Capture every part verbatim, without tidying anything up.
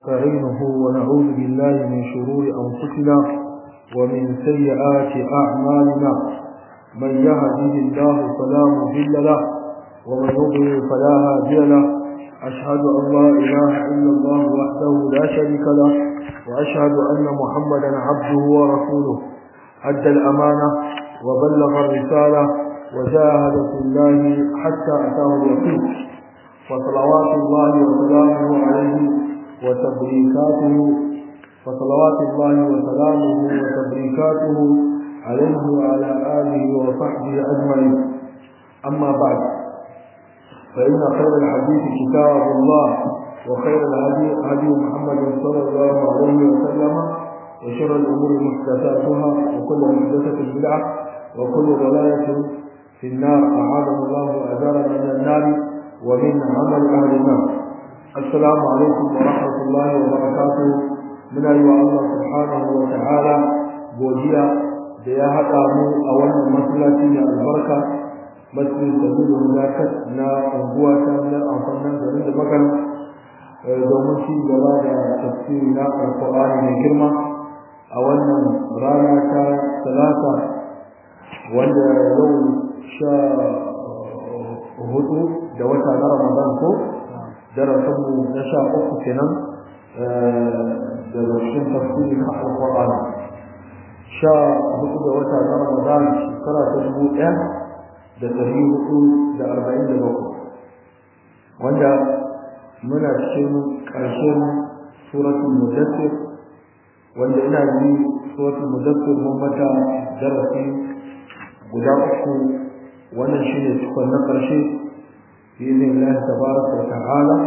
نستعينه ونعوذ بالله من شرور أنفسنا ومن سيئات أعمالنا. من يهده الله فلا مضل له ومن يضلل فلا هادي له. أشهد أن لا إله إلا الله وحده لا شريك له وأشهد أن محمدا عبده ورسوله. أدى الأمانة وبلغ الرسالة وجاهد في الله حتى أتاه اليقين. وصلوات الله وسلامه عليه وتبريكاته وصلوات الله وسلامه وتبريكاته عليه وعلى آله وصحبه أجمعين. أما بعد، فإن خير الحديث كتاب الله وخير الهدي هدي محمد صلى الله عليه وسلم وشر الأمور محدثاتها وكل محدثة بدعة وكل ضلالة في النار. أعاذنا الله وأجارنا من النار ومن عمل أهل النار. السلام عليكم ورحمة الله وبركاته. من أيها الله سبحانه وتعالى بوجيا ديا هدامو أولا مسلاتي البركة مسجد سبيل الملاكة نا أنبواتا من الأنفنان جميل مكان domin ci gaba da tafsiri na alƙur'ani mai girma a wannan rana ta talata wanda yau sha hudu da wata na Ramadan ko darasinmu na sha uku kenan daga cikin tafsiri na alƙur'ani. Sha hudu da wata na Ramadan shekara ta dubu ɗaya da ɗari hudu da arba'in da bakwai wanda muna cikin ƙarshen suratul mudaththir wanda ina ji suratul mudaththir mun mata darasi guda uku. wannan shine cikon na ƙarshe bi'idhin Allah tabaraka wa ta'ala.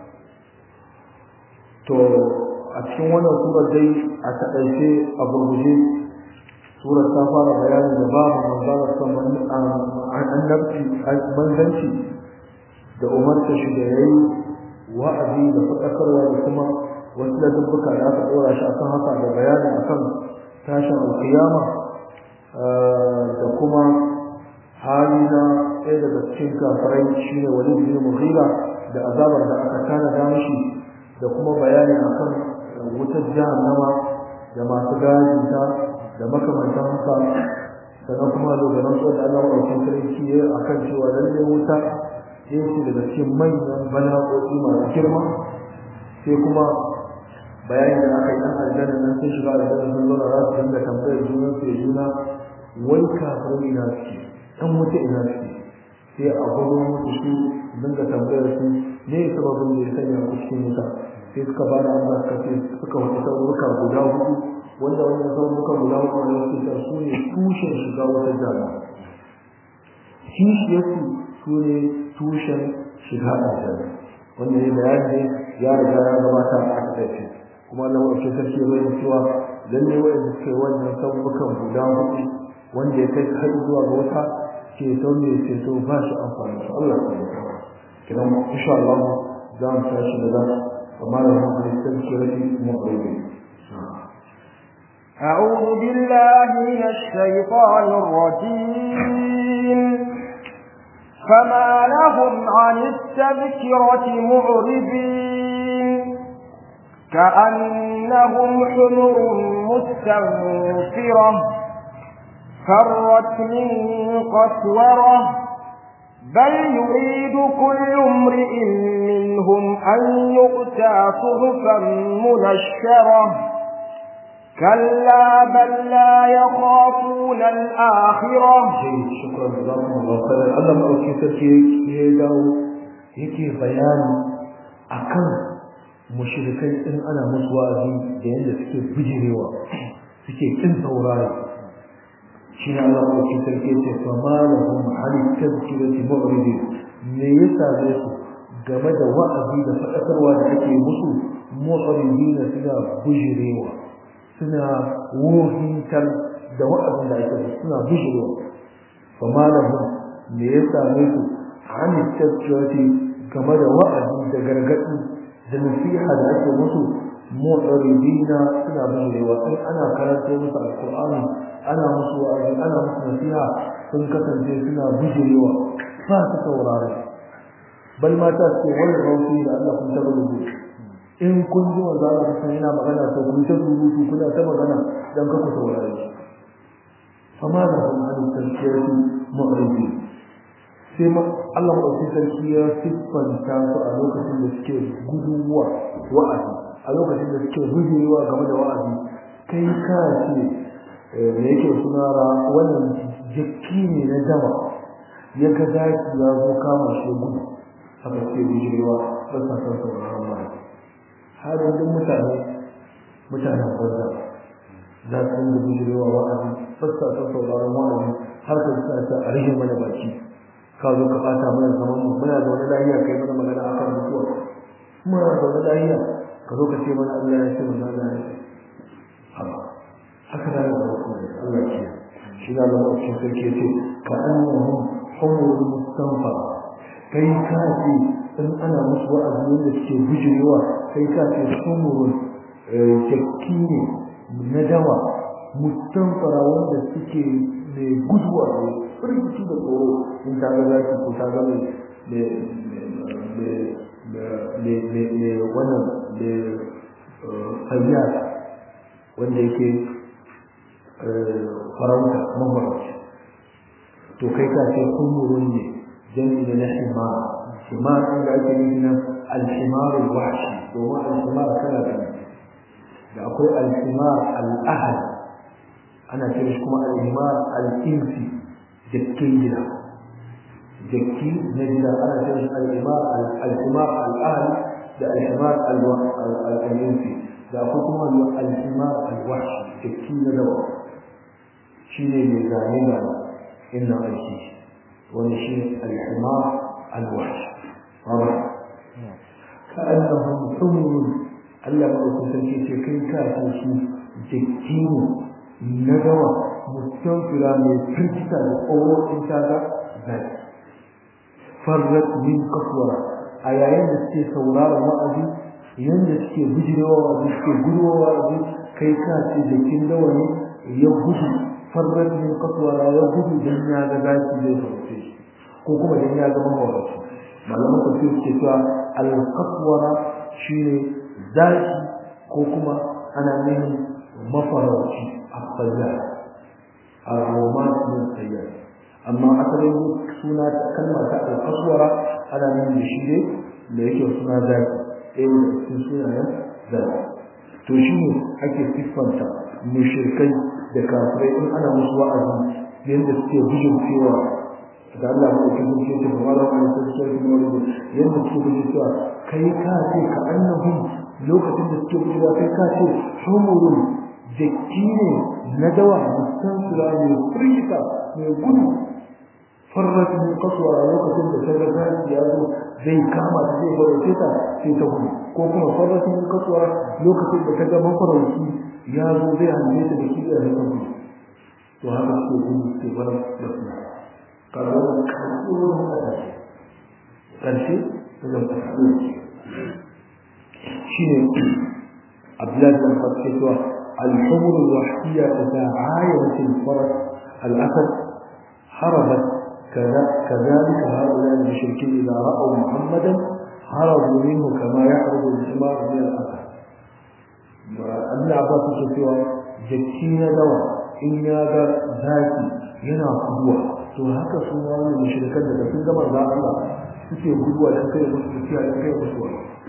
to a cikin wannan surar dai a taƙaice a gurguje surar ta fara bayani da babu manzalar saman annabci manzanci da umarta shi da yayi wa'azi da faɗakarwa da kuma wasu ladabbuka da aka ɗora shi akan haka da bayani akan tashin alƙiyama da kuma hali na ɗaya daga cikin kafirai shine Walid bin Mughira da azabar da aka tanada mishi da kuma bayani akan wutar jahannama da masu gajinta da makamantan haka. sannan kuma dogaran su da Allah ɗaukin sarki ya akan cewa lalle wuta yake daga cikin manyan bala'o'i masu girma. sai kuma bayani da aka yi ɗan aljanna nan sun shiga aljanna sun zauna za su dinga tambayar junan su da juna wai kafirai ina suke ɗan wuta ina suke. sai a gudu musu su dinga tambayar su ne sababin da ya sanya ku cikin wuta. sai suka ba da amsa suka ce suka wata sauruka guda hudu wanda wannan sauruka guda hudu ne suke su ne tushen shiga wata jana. kishiyarsu su ne tushen shiga aljanna. wanda ya bayani ya riga ya gabata a takaice kuma Allah ya sarki ya bayyana cewa lalle wanda suke wannan saurukan guda hudu wanda ya kai har zuwa ga wata ke sauye ce to ba shi amfani. Allah ya yarda kidan insha Allah za mu tashi da وما لهم عن التذكرة معرضين. أعوذ بالله من الشيطان الرجيم. فما لهم عن التذكرة معرضين كأنهم حمر مستنفرة فرت من قسورة بل يريد كل امرئ منهم أن يؤتى صحفا منشرة كلا بل لا يخافون الآخرة. شكرا جزاكم الله خيرا. الله ما أوكي تركي يداو يكي بيان أكن مشركين إن أنا مسوازي بين سكي بجريوا سكي كن ثوراري شين على أوكي تركي فما لهم عن التذكرة معرضين. me yasa zai su game da wa'azi da faɗakarwa da ake musu mu'ridina suna bujirewa suna wohintar da wa'azin da ake musu suna bujirewa. fama lahum me yasa zai su an tazkirati game da wa'azi da gargaɗi da nasiha da ake musu mu'ridina suna bujirewa. sai ana karanta musu alqur'ani ana musu wa'azi ana musu nasiha sun kasance suna bujirewa ba su saurare. bal ma ta ce wani rauki da Allah kun taɓa rubu in kun ji manzo Allah sai yana magana to kun ta rubutu kuna ta magana dan ka ku saurare shi amma da kuma hadin tafsiri mu'arridi sai ma Allah ya sarki ya siffanta su a lokacin da suke guduwa wa'azi a lokacin da suke gujewa game da wa'azi kai ka ce me yake sunara wannan jikki ne na dama ya ga zaki ya zo kama shi gudu haka ce gujewa ba sa san sauraron ba har da mutane mutanen banza za su yi gujewa wa'azi ba sa san sauraron wa'azi har ka sa ta a rage mana baki ka zo ka bata mana zaman mu muna da wani lafiya kai mana magana akan mutuwa muna da wani lafiya ka zo ka ce mana Allah ya ce mana Allah ya ce haba haka da Allah ya ce shi da Allah ya ce ke ce ka annahum humul mustanfa kai ka ce in ana musu wa'azi da suke bujirewa kai ka ce humul jakki ne na dawa mustanfara wanda suke mai guduwa ne firgici da tsoro in ta ga zaki ko ta ga mai mai wannan da fayyar wanda yake farauta mafarauci to kai ka ce kumurun ne jami'i da na himar himar inda ake nufi na alhimarul washi domin alhimar kala da da akwai alhimar al'ahad ana kira shi kuma alhimar al'insi jakkin gida jakki na gida ana kira shi alhimar alhimar al'ahad da alhimar al'insi da akwai kuma alhimar alwashi jakki na dawa shi ne mai zane gane inna aiki wani shi ne alhimar alwashi ba ka annahum humurun Allah ba ku sarki ce kai ka san su jakki ne na dawa mustanfira mai firgita da tsoro in ta ga zai farrat min kaswara a yayin da suke sauraron wa'azi yanda suke bijirewa wa'azi suke guduwa wa'azi kai ka ce jakin dawa ne ya gudu farrat min kaswara ya gudu dan ya ga zaki zai sauke shi ko kuma dan ya ga mahawarci malaman tafsir suke cewa al-kaswara shine zaki ko kuma ana nufin mafarauci a fayyar a roman min fayyar amma asalin suna kalma ta al-kaswara ana nufin da shi ne da yake suna zaki ɗaya da cikin sunayen zaki to shi ne ake siffanta mushrikai da kafirai in ana musu wa'azi yadda suke gujin cewa da Allah ya ɗauki zuciya ta kuma da kuma sai su yi yadda suke gujin cewa kai ka ce ka annabi lokacin da suke gujewa kai ka ce humurun jakki ne na dawa musan sura mai firgita mai gudu farrat min qaswa lokacin da ta ga ya zo zai kama ta zai farauce ta sai ta gudu ko kuma farrat min qaswa lokacin da ta ga mafarauci ya zo zai hanne ta da kiyar da ta gudu to haka ko gudu sai barar da su kaga kasuwar haka karshe ta zama ta shine Abdullah bin Abbas cewa al-humur al-wahshiyya ta'ayat al-faras al-asad harabat كذلك هؤلاء المشركين إذا رأوا محمدا هربوا منه كما يهرب الحمار من الأسد ابن عباس cewa jakki na dawa in ya ga zaki yana guduwa to haka su wani mushrikan da sun gama za Allah suke guduwa dan kai musu tafiya dan kai musu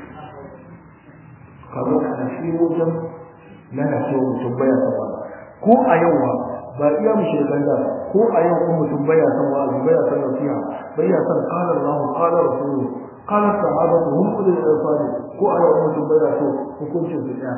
kaga a shi wajen lalacewa mutum baya sama ko a yau ba iya mushrikan da ko a yau kuma mutum baya san wa'azi baya san nasiha baya san qala Allah qala rasuluhu qala sahabatu hum ulul albab ko a yau mutum baya so hukuncin su daya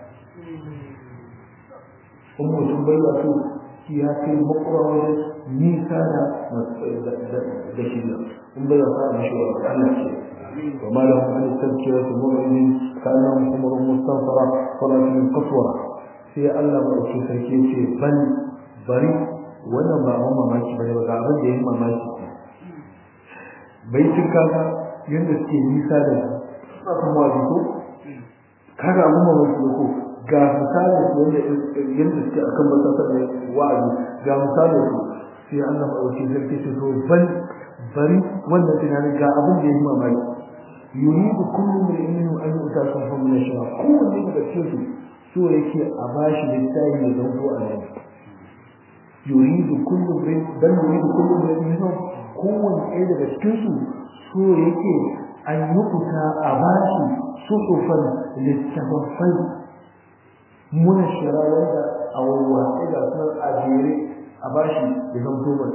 kuma mutum baya so ya kai makura wajen nisa da da shi in baya sa mishi wa Allah ce وما لهم عن التذكرة المؤمنين كأنهم حمر مستنفرة ولكن قسورة في الله وأكي سيكي بل bari wannan ba mun mamaki bane ba ga abin da yake mamaki bai tuka yanda suke nisa da tsafin wazi ko kaga abun mamaki ko ga misali wanda yanda suke akan basasar da wa'azi ga misali ko sai Allah ba wuce sarki ce to bal bari wannan tunanin ga abin da yake mamaki yuridu kullu mar'in minhum an yu'ta sahfan min ash-sharab kowanne daga cikin su so yake a bashi littafi da zanto a nan yuridu kullu mar'in dan yuridu kullu mar'in minhum kowanne ɗaya daga cikin su so yake an yu'ta a bashi suhufan littafai mun shara wanda a wawace ga sunan a jere a bashi da zanto ba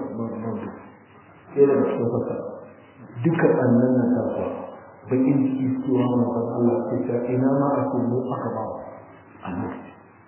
ɗaya daga cikin fasa duka annan na tasowa bakin ciki cewa manzon Allah ke ta ina ma a kuma aka ba annabi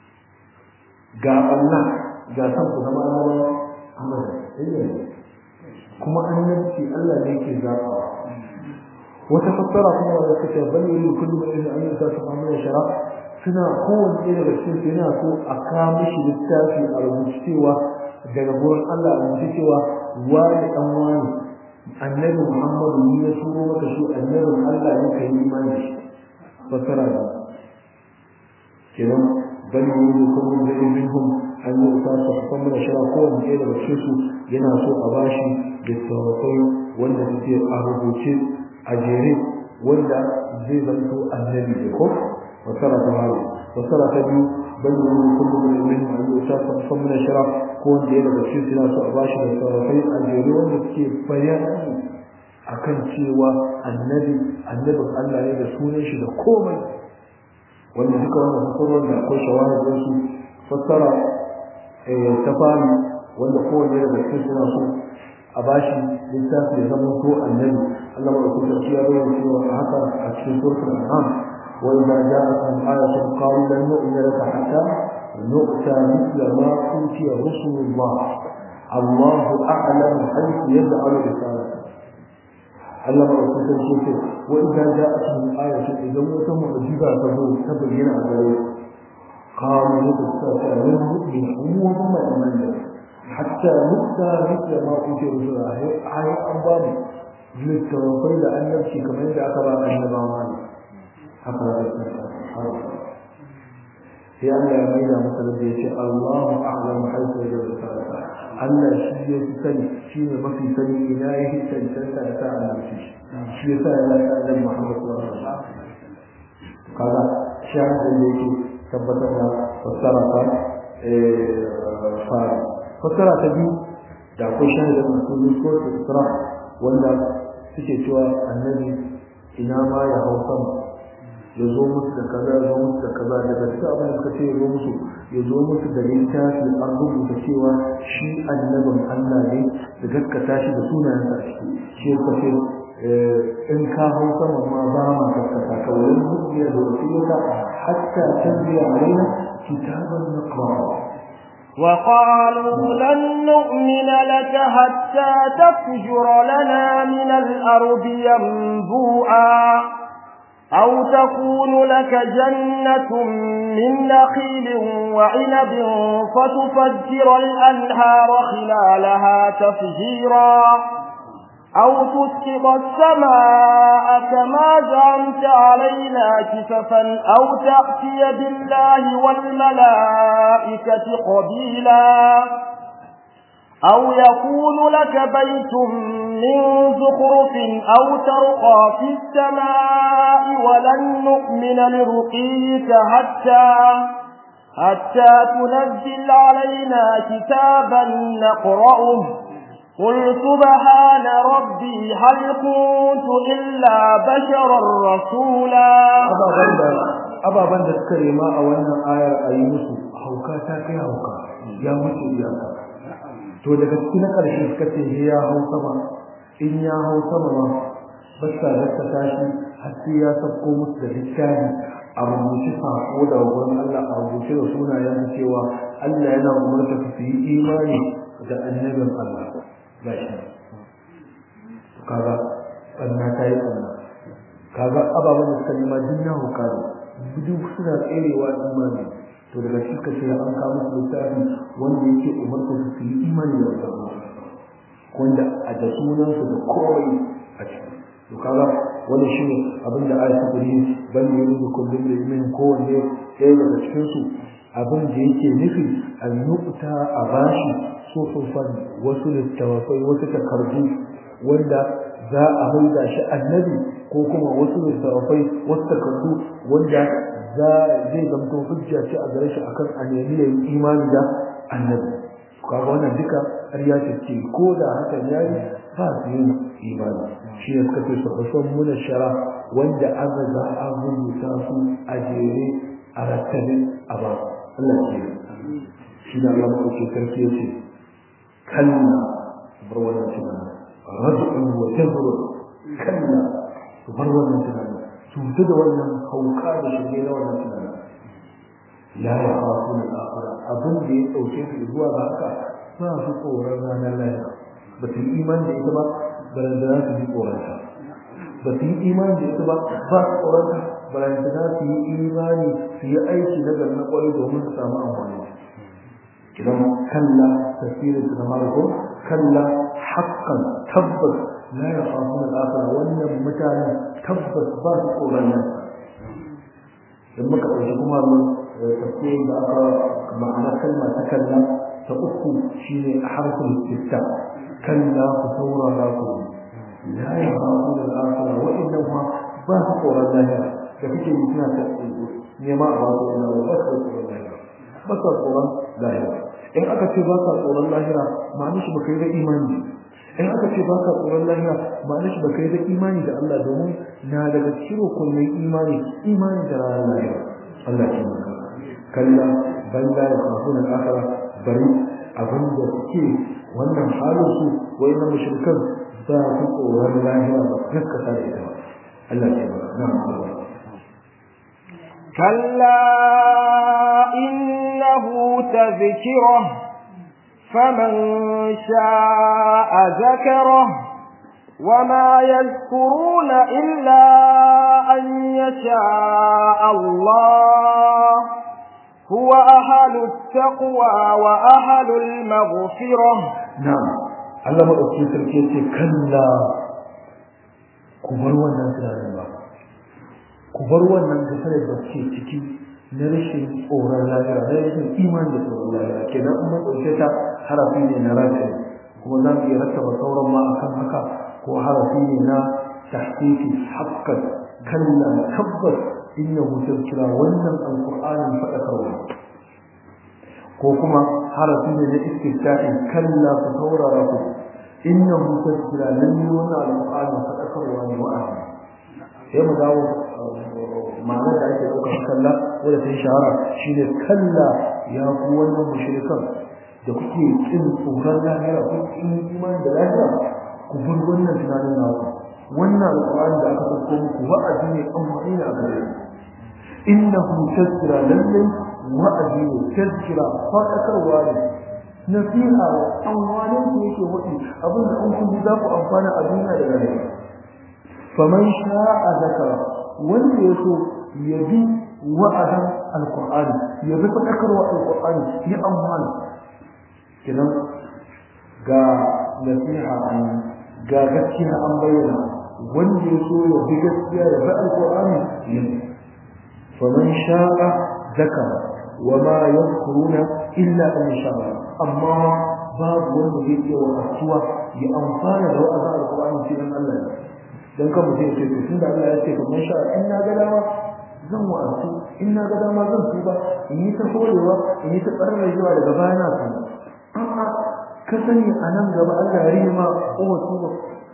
ga Allah ga san ku zama Allah amma sai kuma annabi Allah ne yake zaba wata fassara kuma da take bayyana kullu mai an yi ta samu shara suna kowanne daga cikin yana so a kawo mishi littafi a rubuce cewa daga gurin Allah a rubuce cewa wani dan wani annabi Muhammadu ne ya turo maka shi annabin Allah ne kai imani da shi fasara da kenan bal yuridu kullu shay'in minhum an yu'ta sahfan min ash-sharab kowanne ɗaya daga cikin su yana so a bashi da tawafai wanda suke a rubuce a jere wanda zai zanto annabi da ko fasara ta haru fasara ta biyu bal yuridu kullu shay'in minhum an yu'ta sahfan min ash-sharab kowanne ɗaya daga cikin su yana so a bashi da tawafai a jere wanda suke bayani akan cewa annabi annabin Allah ne da sunan shi da komai wanda duka wannan fasarar da akwai shawahidin su fassara ta fari wanda kowanne daga cikin suna so a bashi littafi da zama ko annabi Allah mai kusa ya bayyana cewa haka a cikin suratul an'am wa idza ja'akum ayatun qalu lan nu'mina laka hatta nu'ta mithla ma utiya rusulullah Allahu a'lamu haythu yaj'alu risalatahu Allah mai kusa ce wa idza ja'akum ayatun idan wata mu'jiza ta zo ta bayyana a gare قالوا نتستطيع من نؤمن وما إيمان حتى نؤتى مثل ما أوتي رسول الله هاي أنبام للتوفي لأن نمشي كما يدعى كبار النبا مالي هكذا يتنسى هي أن يميل مثلا بيشي الله أعلم حيث يجب رسالته أن الشيء يتسني شيء ما في سني إلهه سنسنسى لساء نمشيش شيء ساء لا سأل محمد صلى الله عليه وسلم قال شاهد اللي tabbatar da fassara ta fara fassara ta biyu da akwai shahidar masu zuwa da isra wanda suke cewa annabi ina ma ya hau sama ya zo musu da kaza ya zo musu da kaza daga cikin abin da suka ce ya zo musu ya zo musu da littafi an rubuta cewa shi annabin Allah ne da gaskata shi da sunayensa a ciki shi ya kace in ka hau sama ma ba ma gaskata ka wurin hujjiya da wasiyata حتى تنزل علينا كتابا نقرأه وقالوا لن نؤمن لك حتى تفجر لنا من الأرض ينبوعا أو تكون لك جنة من نخيل وعنب فتفجر الأنهار خلالها تفجيرا أو تسقط السماء كما زعمت علينا كسفا أو تأتي بالله والملائكة قبيلا أو يكون لك بيت من زخرف أو ترقى في السماء ولن نؤمن لرقيك حتى حتى تنزل علينا كتابا نقرأه قل سبحان ربي هل كنت إلا بشرا رسولا أبا بند الكريمة أولا آية أيوس هوكا تاكي هوكا يا وجه إياكا to daga cikin karshe suka ce ya hau sama in ya hau sama ma basta da ta tashi har sai ya sako musu da littafi a rubuce sako da wurin Allah a rubuce da sunayen cewa Allah yana umarta su yi imani da annabin Allah gashi kaga sanna ta yi sanna kaga ababen da suka nema duniya hukari duk suna tserewa imani to daga shi ka ce an kawo musu littafi wanda yake umarta su yi imani da Allah wanda a da sunansu da kowai a ciki to kaga wani shi ne abin da ayat ta yi ban yi da kullum da imin kowanne ɗaya daga cikin su abin da yake nufi an nukuta a bashi sufufan wasu littafai wasu takardu wanda za a maida shi annabi ko kuma wasu littattafai wasu takardu wanda za zai zamto hujja ce a gare shi akan a nemi yayin imani da annabi kaga wannan duka ƙarya ce ko da hakan yayi ba su yin imani shi ne suka ce su muna shara wanda an riga an rubuta su a jere a rattabe a ba Allah ke shi da Allah ko ce karfi yace kalla bar wannan tunani rajul wa tazru kalla bar wannan tunani su da wannan hauka da shige na wannan tunani la yakhafun al-akhirah abin da ya dauke su zuwa ga haka ba su tsoron ranar lahira ba su yi imani da ita ba barandana su ji tsoron ta ba su yi imani da ita ba ba su tsoron ta barandana su yi imani su yi aiki na gari na kwarai domin su samu amfani idan kalla tafsirin su na marko kalla haƙƙan tabbas la yakhafun al-akhirah wannan mutanen tabbas ba su tsoron nan dan muka ɗauki kuma tafsirin da aka ma'ana kalma ta kalla ta uku shine harful istifta kalla ku saurara ku la yakhafun al-akhirah wa innahum ba su tsoron lahira da kake yi suna ta nema a ba su ina ba su tsoron lahira ba su tsoron lahira in aka ce ba ka tsoron lahira ma'ana shi baka yi da imani in aka ce ba ka tsoron lahira ma'ana shi baka yi da imani da Allah domin na daga cikin rukunin imani imani da ranar lahira Allah ke maka kalla bal la yakhafuna al-akhirah bari abin da suke wannan halin su wayannan mushrikan ba su tsoron lahira ba gaskata da ita Allah ke maka na'am Allah كلا إنه تذكرة فمن شاء ذكره وما يذكرون إلا أن يشاء الله هو أهل التقوى وأهل المغفرة نعم الله مدعوكي تركيتي كلا كبر ونن تنالي ku bar wannan gafarar da ke ciki na rashin tsoron lahira na rashin iman da tsoron lahira kenan in mun ɗauke ta harafi ne na rafi kuma za mu iya rattaba sauran ma akan haka ko harafi ne na tahqiqi haqqan kalla tabbas innahu tadhkira wannan alqur'anin fadakarwa ko kuma harafi ne na istifta'i kalla ku saurara ku innahu tadhkira lalle wannan alqur'anin fadakarwa ne wa'azi sai mu dawo ma'anar da ake ɗaukar kalla wadda ta yi shahara shi ne kalla ya ku wannan mushrikan da kuke kin tsoron lahira ko kin iman da lahira ku bar wannan tunanin naku wannan alƙur'ani da aka ɗauko muku wa'azi ne amfani ne a gare ku innahu tazkira lallai wa'azi ne tazkira faɗakarwa ne nasiha amfani ne yake wadi abinda an kun za ku amfana a duniya da lahira faman sha'a zakara wanda ya so ya bi wa'adan alqur'ani ya bi fadakarwa alqur'ani ya amfana kidan ga nasiha an ga gaskiya an bayyana wanda ya so ya bi gaskiya ya bi alqur'ani ya faman sha'a zakara wama yadhkuruna illa an sha'a amma babu wanda yake wa asuwa ya amfana da wa'adan alqur'ani sai Allah ya dan kan mutum ya ce to tunda Allah ya ce kamar sha in na ga dama zan wa'azu in na ga dama zan tuba in yi ta horewa in yi ta tsarar zuwa daga baya na tuba amma ka sani a nan gaba Allah ya rima ko tuba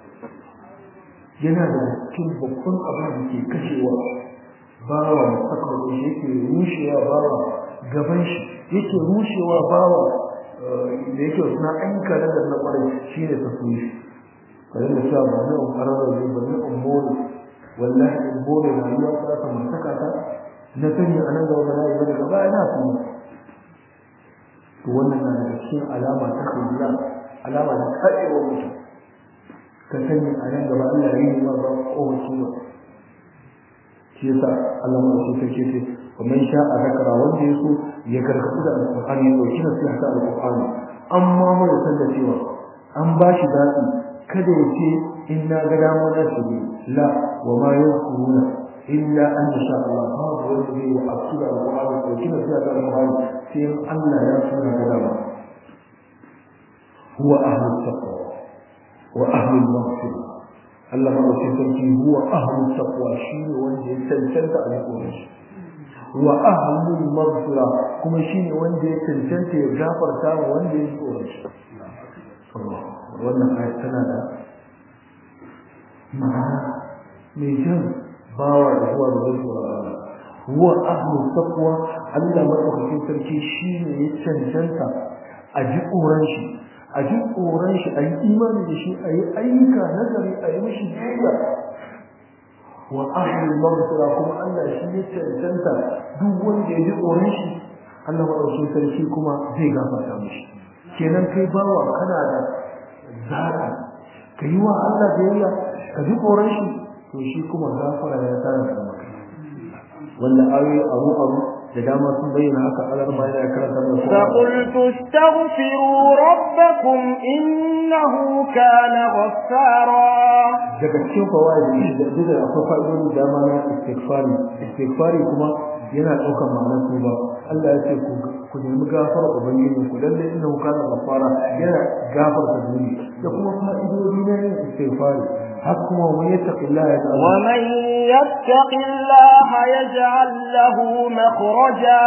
yana da cikin babban abin da ke kashewa bawa saka da yake rushewa bawa gaban shi yake rushewa bawa da yake suna aika da na kwarai shine tasiri kayan da sha ba ne umarar da ba ne umuri wallahi umuri na yi wata ta mantaka ta na sani a nan gaba na yi wani gaba yana su to wannan na daga cikin alama ta khulla alama ta kaɗewa mutum ka sani a nan gaba Allah ya yi ma ba kowace ba shi yasa Allah ma shi take ce wa man sha'a zakara wanda ya so ya karkatu da alqur'ani ya dauki nasiha ta alqur'ani amma mai san da cewa an ba shi zaɓi kada ya ce inna ga dama na shi la wa ma yakuruna illa an sha Allah babu wanda zai yi asura alqur'ani ko kina sai ta alqur'ani sai Allah ya so ga dama huwa ahlul taqwa wa ahlul maghfirah Allah madaukakin sarki huwa ahlul taqwa shine wanda ya cancanta a cikin shi wa ahlul maghfira kuma shine wanda ya cancanta ya gafarta wa wanda ya tsoro shi Allah wannan ayat tana da ma'ana mai jan bawa da zuwa da zuwa huwa ahlul taqwa Allah madaukakin sarki shine ya cancanta a ji tsoron shi a ji tsoron shi a yi imani da shi a yi ayyuka nazari a yi mishi biyayya wa ahlul maghfira kuma Allah shi ya cancanta duk wanda ya ji tsoron shi Allah madaukakin sarki kuma zai gafarta mishi kenan kai bawa kana da zaɓi ka yi wa Allah biyayya ka ji tsoron shi to shi kuma gafara ya tsara da maka wanda ayoyi abu abu da dama sun bayyana haka alar ma yana karanta mana fa qultu astaghfiru rabbakum innahu kana ghaffara daga cikin fawaidi da da akwai fa'idodi da dama na istighfari istighfari kuma yana daukar ma'anar tuba Allah ya ce ku ku nemi gafara ubangiji ku lalle innahu kana ghaffara yana gafarta zunubi da kuma fa'idodi na istighfari حكم ومن يتق الله يجعل ومن يتق الله يجعل له مخرجا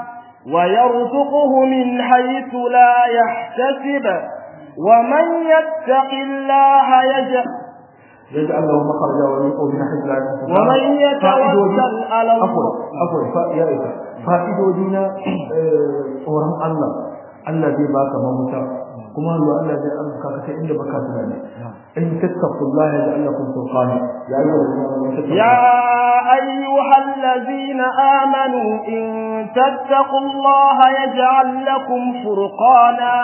ويرزقه من حيث لا يحتسب ومن يتق الله يجعل يجعل له مخرجا ويرزقه من حيث لا يحتسب ومن يتوكل على الله عفوا عفوا فائدة فائدودنا tsoron Allah Allah zai baka mamuta kuma Allah Allah zai amsa ka ta inda baka tunani in tattaqullaha yaj'al lakum furqana ya يا أيها الذين آمنوا إن تتقوا الله يجعل لكم فرقانا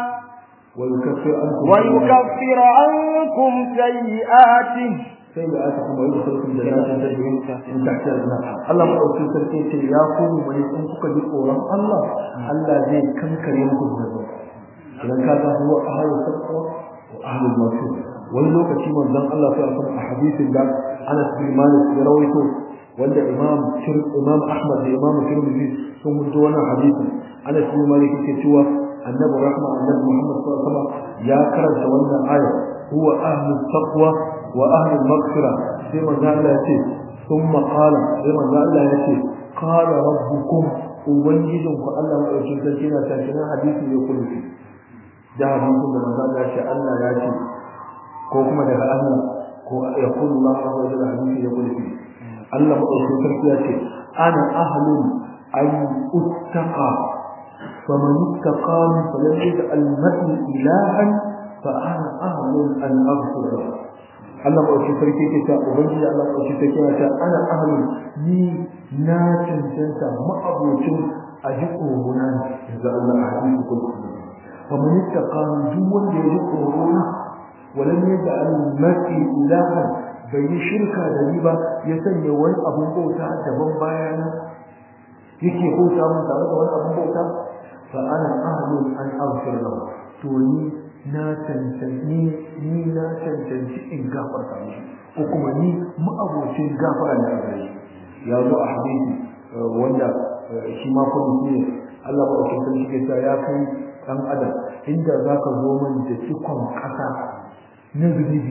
ويكفر عنكم ويكفر عنكم سيئاته سيئاتكم ويدخلكم جنات تجري من تحتها الأنهار الله مدوكين sarki ce ya komo mai in kuka ji tsoron Allah Allah zai kankare muku zunubi idan ka ga huwa ahlul taqwa wa ahlul maghfirah wani lokaci manzon Allah sai a a hadisin da Anas bin Malik ya rawaito wanda Imam Imam Ahmad da Imam Tirmidhi sun mutu wannan hadisin Anas bin Malik yake cewa annabi rahma annabi Muhammad sallallahu alaihi wasallam ya karanta wannan aya huwa ahlul taqwa wa ahlul maghfirah sai manzon Allah ya ce thumma qala sai manzon Allah ya ce qala rabbukum ubangijinku Allah mai cikin sarki na cikin hadisi ya kullu da hadisin da manzon Allah ya ce Allah ya ce ko kuma daga Allah ko ya kullu Allah azza wa jalla hadisi ya kullu Allah mai cikin sarki ya ce ana ahlun ay uttaqa faman ittaqa falan yaj'al ma'i ilahan fa ana ahlun an aghfira Allah mai cikin sarki ke ta ubangiji Allah mai cikin sarki ya ce ana ahlun ni na cancanta ma'abocin aji korona da Allah a hadisi kullu faman ittaqa duk wanda ya ji korona ولم يجعل المرء إلها بين شركة دريبة يسني وان أبو بوتا دبن بايانا يكي بوتا من تعرض وان أبو بوتا فأنا أهل أن أغفر له توني ناسا تنسي ني ناسا تنسي إن غافر تعمل وكما ني ما أبو شيء غافر أن أغفر يا ذو أحديثي وانا شما قلت Allah ba shi sarki ke ya kai dan adam inda zaka zo min da cikon kasa na zunubi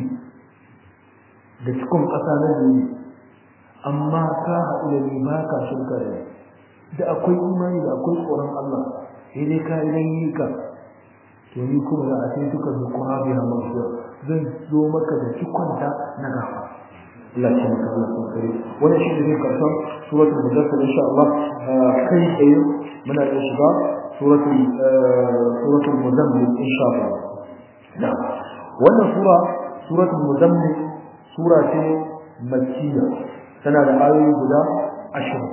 da cikon kasa na zunubi amma ka haɗu da ni ba ka shirka da da akwai imani da akwai tsoron Allah sai dai ka idan yi ka to ni kuma da a sai suka zo kuma biya masu zan zo maka da cikon ta na gafa Allah ya maka Allah sun kare wannan shi ne karshen suratul mudaththir insha Allah kai tsaye muna da shiga suratul suratul muzammil insha Allah da wannan sura suratul muzammil sura ce makkiya tana da ayoyi guda ashirin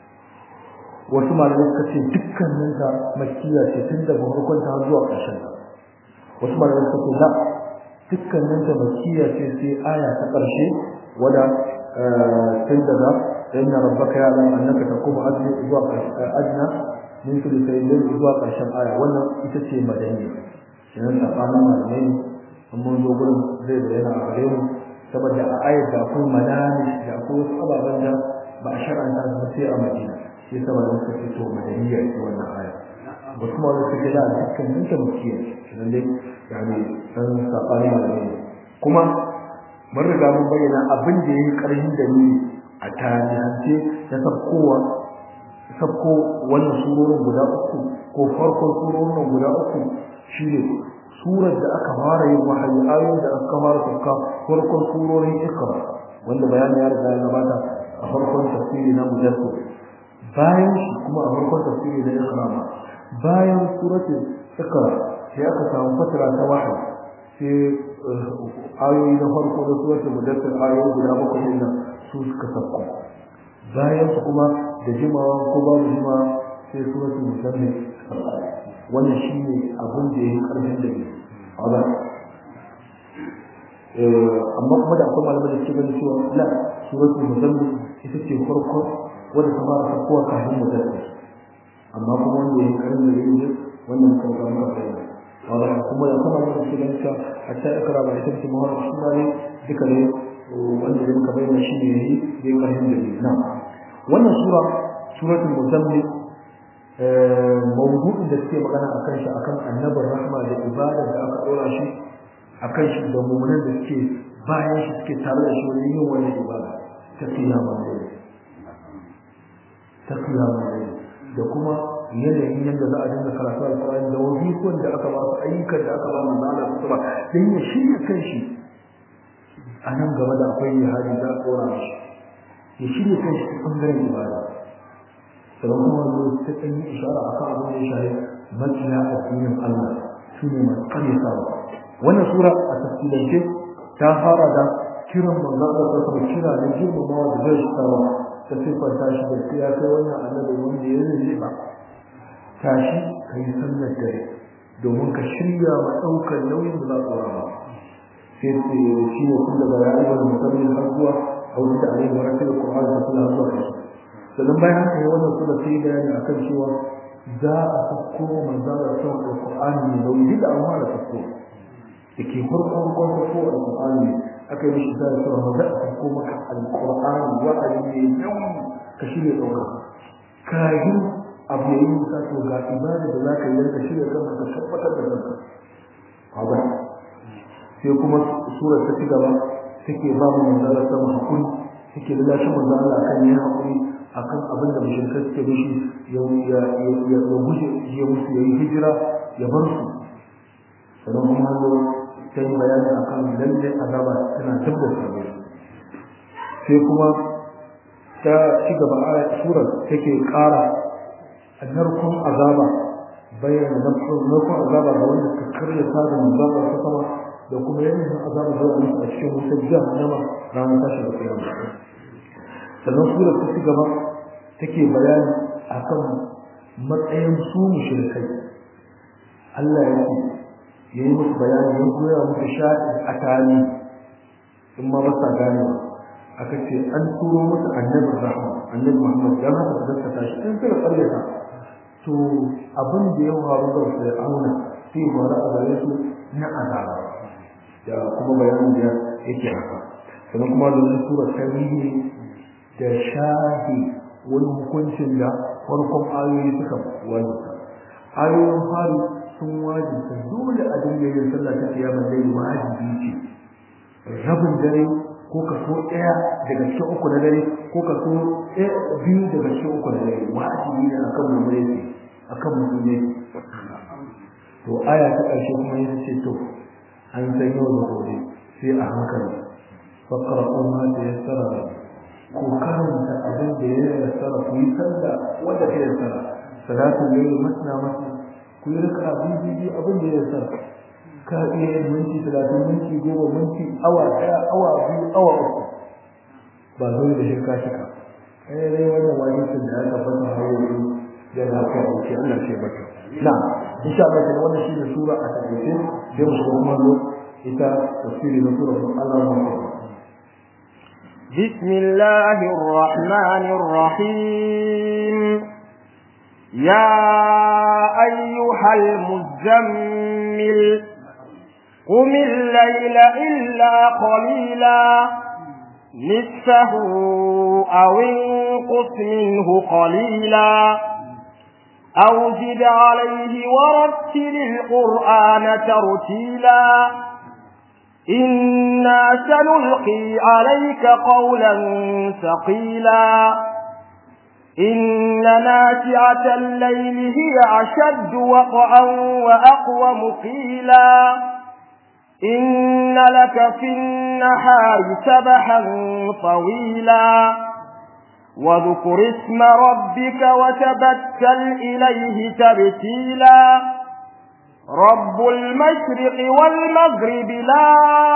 wasu malamai suka ce dukkanin ta makkiya ce tun daga farkon ta zuwa ƙarshen ta wasu malamai suka ce la dukkanin ta makkiya ce sai aya ta ƙarshe wada tun daga inna rabbaka ya'lamu annaka taqumu adna zuwa adna min kulli shay'in zuwa ƙarshen aya wannan ita ce madani kenan tsakanin malamai mun zo gurin zai bayyana a gare mu saboda a ayar da akwai madani da akwai wasu ababen da ba a shar'anta ba sai a madina sai saboda suka ce to madaniya ita wannan aya wasu ma wasu suke da dukkan ta mutiya kenan dai yani dan tsakanin malamai kuma mun riga mun bayyana abin da yayi karhin da ni a tarihance da sabkowa sabko wannan surorin guda uku ko farkon surorin guda uku shine surar da aka fara yin wahayi ayoyin da aka fara sauka farkon surorin Iqra wanda bayani ya riga ya gabata a farkon tafsiri na Mujassir bayan shi kuma a farkon tafsiri na Iqra bayan suratul Iqra sai aka samu fatara ta wahayi sai ayoyi na farko da suratul Mujassir ayoyi guda bakwai ne su suka sauka bayan su kuma da jimawa ko babu jimawa sai suratul Muzammil wannan shine abin da yake karfin da ni Allah eh amma kuma da akwai malamai da suke ganin cewa la suratul Muzammil ita ce farko wanda ta fara saukowa kafin Mujassir amma kuma wanda yake karfin da ni wannan kan ga muka bayyana Allah kuma da kuma da suke ganin cewa hatta Iqra ba ita ce mawar sura ne duka ne wanda da muka bayyana shi ne yayi zai karfin da ni na wannan sura suratul Muzammil mawdu'in da suke magana akan shi akan annabin rahma da ibada da aka dora shi akan shi da mu'minan da suke bayan shi suke tare da shi wajen yin wannan ibada ta kiyama ne ta kiyama ne da kuma yanayin yadda za a dinga karatu alƙur'ani da wazifon da aka ba su ayyukan da aka ba mu zala su ba dan ya shirya kanshi a nan gaba da akwai jihadi da aka dora shi ya shirya kanshi ta bangaren ibada sannan kuma zo ta ɗan yi ishara a kan abin da ya shahi makiya addinin Allah su ne masu ƙaryata ba wannan sura a tafsilance ta fara da kiran manzo Allah ta kuma kira da girmamawa da zai shitawa ta siffanta shi da ya kai wannan annabi wanda ya zai ba tashi ka yi sallar dare domin ka shirya ma ɗaukar nauyin da za ka rama sai shi ne kun daga ya ayyuka musamman har zuwa a wurin da alaihi wa rahmatullahi wa barakatuhu har zuwa ƙarshe sannan bayan haka yi wannan sura sai bayani akan cewa za a sako manzara sau alqur'ani ne lauyi da amma da sako yake farkon farkon sako alqur'ani aka yi shi zai cewa za a sako maka alqur'ani wa'azi ne nauyi ka shirya ɗaukar kayan abu ya yi musa to ga ibada da za ka yi ka shirya kanka ka tabbatar da kanka haba sai kuma sura ta ci gaba take ba mu manzara sau hakuri take da lashe manzara akan yin hakuri akan abin da mushrikai suke da shi ya ya ya guje ya musu yayi hijira ya bar su sannan kuma hanzo sai bayani akan lalle azaba tana tabbata ne sai kuma ta ci gaba ayat surar take ƙara annarkun azaba bayyana nafsun narkun azaba ga wanda suka karya tsarin manzaba ta sama da kuma yanayin azaba da wani a cikin wutar jahannama ranar tashi da kiyama sannan surar ta ci gaba take bayani akan matsayin su mushrikai Allah ya ce yayi musu bayani ya goya musu shafi a tani in ma ba sa gane aka ce an turo musu annabi rahma annabi Muhammad dan haka su gaskata shi in suka tsallaka to abin da ya faru ga Fir'auna sai bara a gare su na azaba da kuma bayanin da yake haka sannan kuma da sura ta yi da shahi wani hukuncin da farkon ayoyi suka wajibta ayoyin fari sun wajibta dole a dinga yin sallah ta kiyamar dai wajibi ce rabin dare ko kaso ɗaya daga cikin uku na dare ko kaso biyu daga cikin uku na dare wajibi ne akan mummune akan mummune to aya ta ƙarshe kuma ita ce to an san yau da gobe sai a hankali faqra'u ma tayassara ko karanta abin da ya yassara ku yi sallah wanda ta yassara salatul layl masna masna ku yi raka bibi abin da ya yassara ka iya yin minti talatin minti goma minti awa ɗaya awa biyu awa uku ba dole da shirka shika kai dai wannan wajibin da aka fata hawo da na ka wuce Allah sai baka na insha Allah kana wannan shi da sura a take sai mu shiga kuma ita tafsiri na sura Allah بسم الله الرحمن الرحيم يا أيها المزمل قم الليل إلا قليلا نصفه أو انقص منه قليلا أو زد عليه ورتل القرآن ترتيلا إنا سنلقي عليك قولا ثقيلا إن ناشئة الليل هي أشد وقعا وأقوم قيلا إن لك في النهار سبحا طويلا واذكر اسم ربك وتبتل إليه تبتيلا رب المشرق والمغرب لا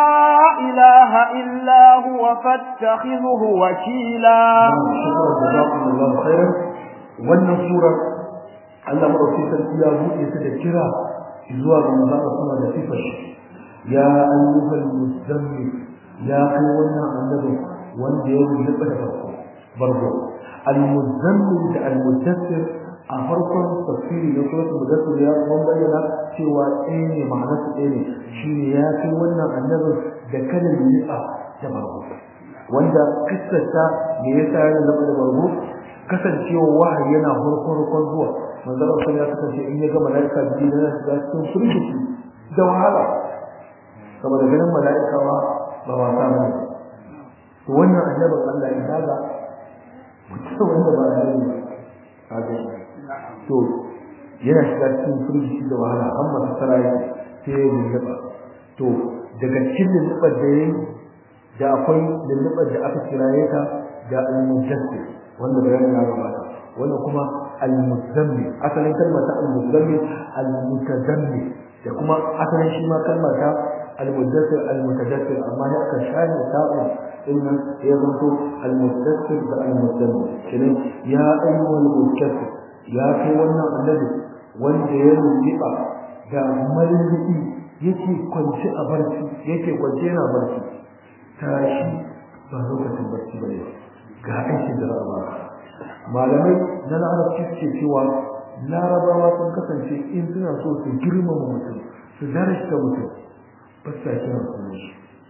إله إلا هو فاتخذه وكيلا. شكرا جزاكم الله خيرا. wannan sura Allah madaukakin sarki ya buɗe ta da kira zuwa ga manzon Allah da sifar ya ayyuhal muzammil ya kai wannan annabi wanda ya rubuta da farko barko al muzammil da al mudaththir a farkon tafsiri na suratul mudaththir ya mun bayyana cewa ɗaya ne ma'anar su ɗaya ne shine ya kai wannan annabi da kanin ni'a da barko wanda kissarta da ya sa ya zama da barko kasancewa wahayi yana farkon zuwa manzon Allah ya kasance in ya ga malaika biyu da su cikin surkuki da wahala saboda ganin malaika ba ba wasa bane to wannan annabin Allah ya daga mutum wanda ba da ne kaga to yana shiga cikin surkuki da wahala amma sarai sai ya lulluɓa to daga cikin lulluɓar da yayi da akwai lulluɓar da aka kiraye ta da al-mujaddid wanda bayanin ya gabata wannan kuma al-muzammil asalin kalmar ta al-muzammil al-mutazammil da kuma asalin shi ma kalmar ta al-mudaththir al-mutadaththir amma ne aka shafe ta'u inna ya zanto al-mudaththir da al-muzammil kenan ya ayyuhal mudaththir ya kai wannan annabi wanda ya rubiba da maliki yake kwance a barci yake kwance yana barci tashi ba lokacin barci bane ga aikin da ba malamai na larabci suke cewa larabawa sun kasance in suna so su girmama mutum su darasta mutum ba sa kiran sunan shi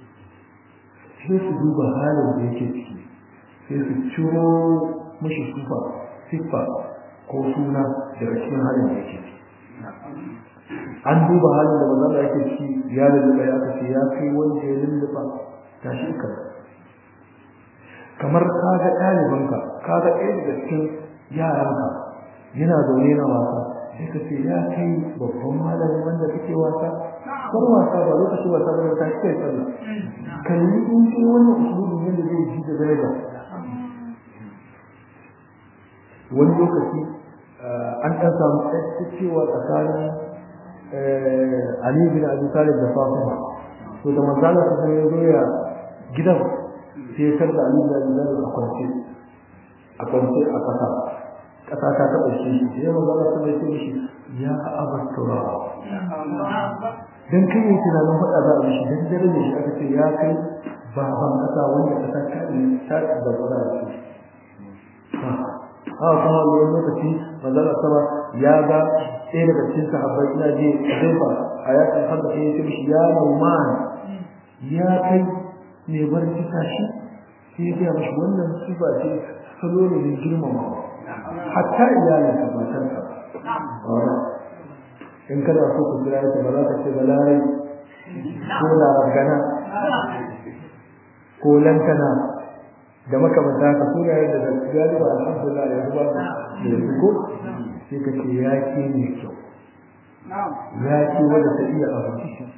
sai su duba halin da yake ciki sai su ciro mashi sufa siffa ko suna daga cikin halin da yake ciki an duba halin da manzon yake ciki ya lulluɓa ya aka ce ya kai wanda ya lulluɓa tashi ka kamar kaga ɗalibanka kaga ɗaya daga cikin yaranka yana zaune na wasa sai ka ce ya kai babban malamin wanda kake wasa kar wasa ba lokacin wasa ba ta kai sallah kalli in ce wannan usulun yadda zai ji da daraja wani lokaci an ɗan samu cewa tsakanin Ali bin Abi Talib da Fatima to da manzala ta zo ya gidan sai kar da Ali da Bilal a kwance a kwance a kasa kasa ta taba shi sai manzo Allah sai ya ce shi ya abatura dan kai ne tunanin fada za a mishi dan dare ne shi aka ce ya kai baban kasa wanda kasa ta ne ta da fada shi ha kuma wani lokaci manzo Allah sama ya ga sai daga cikin sahabbai ina je zai fa ayatul hadda sai ya ce shi ya Numan ya kai ne barci tashi sai ya mashi wannan sifa ce salo ne mai girmama hatta iyalin ka matarka in kada so ku jira ta ba za ka ce balare ko larabgana ko lantana da makamanta ka suna yadda da galiba alhamdulillah ya zuba da ko sai ka ce ya ke ne kyau ya ce wadda ta iya abu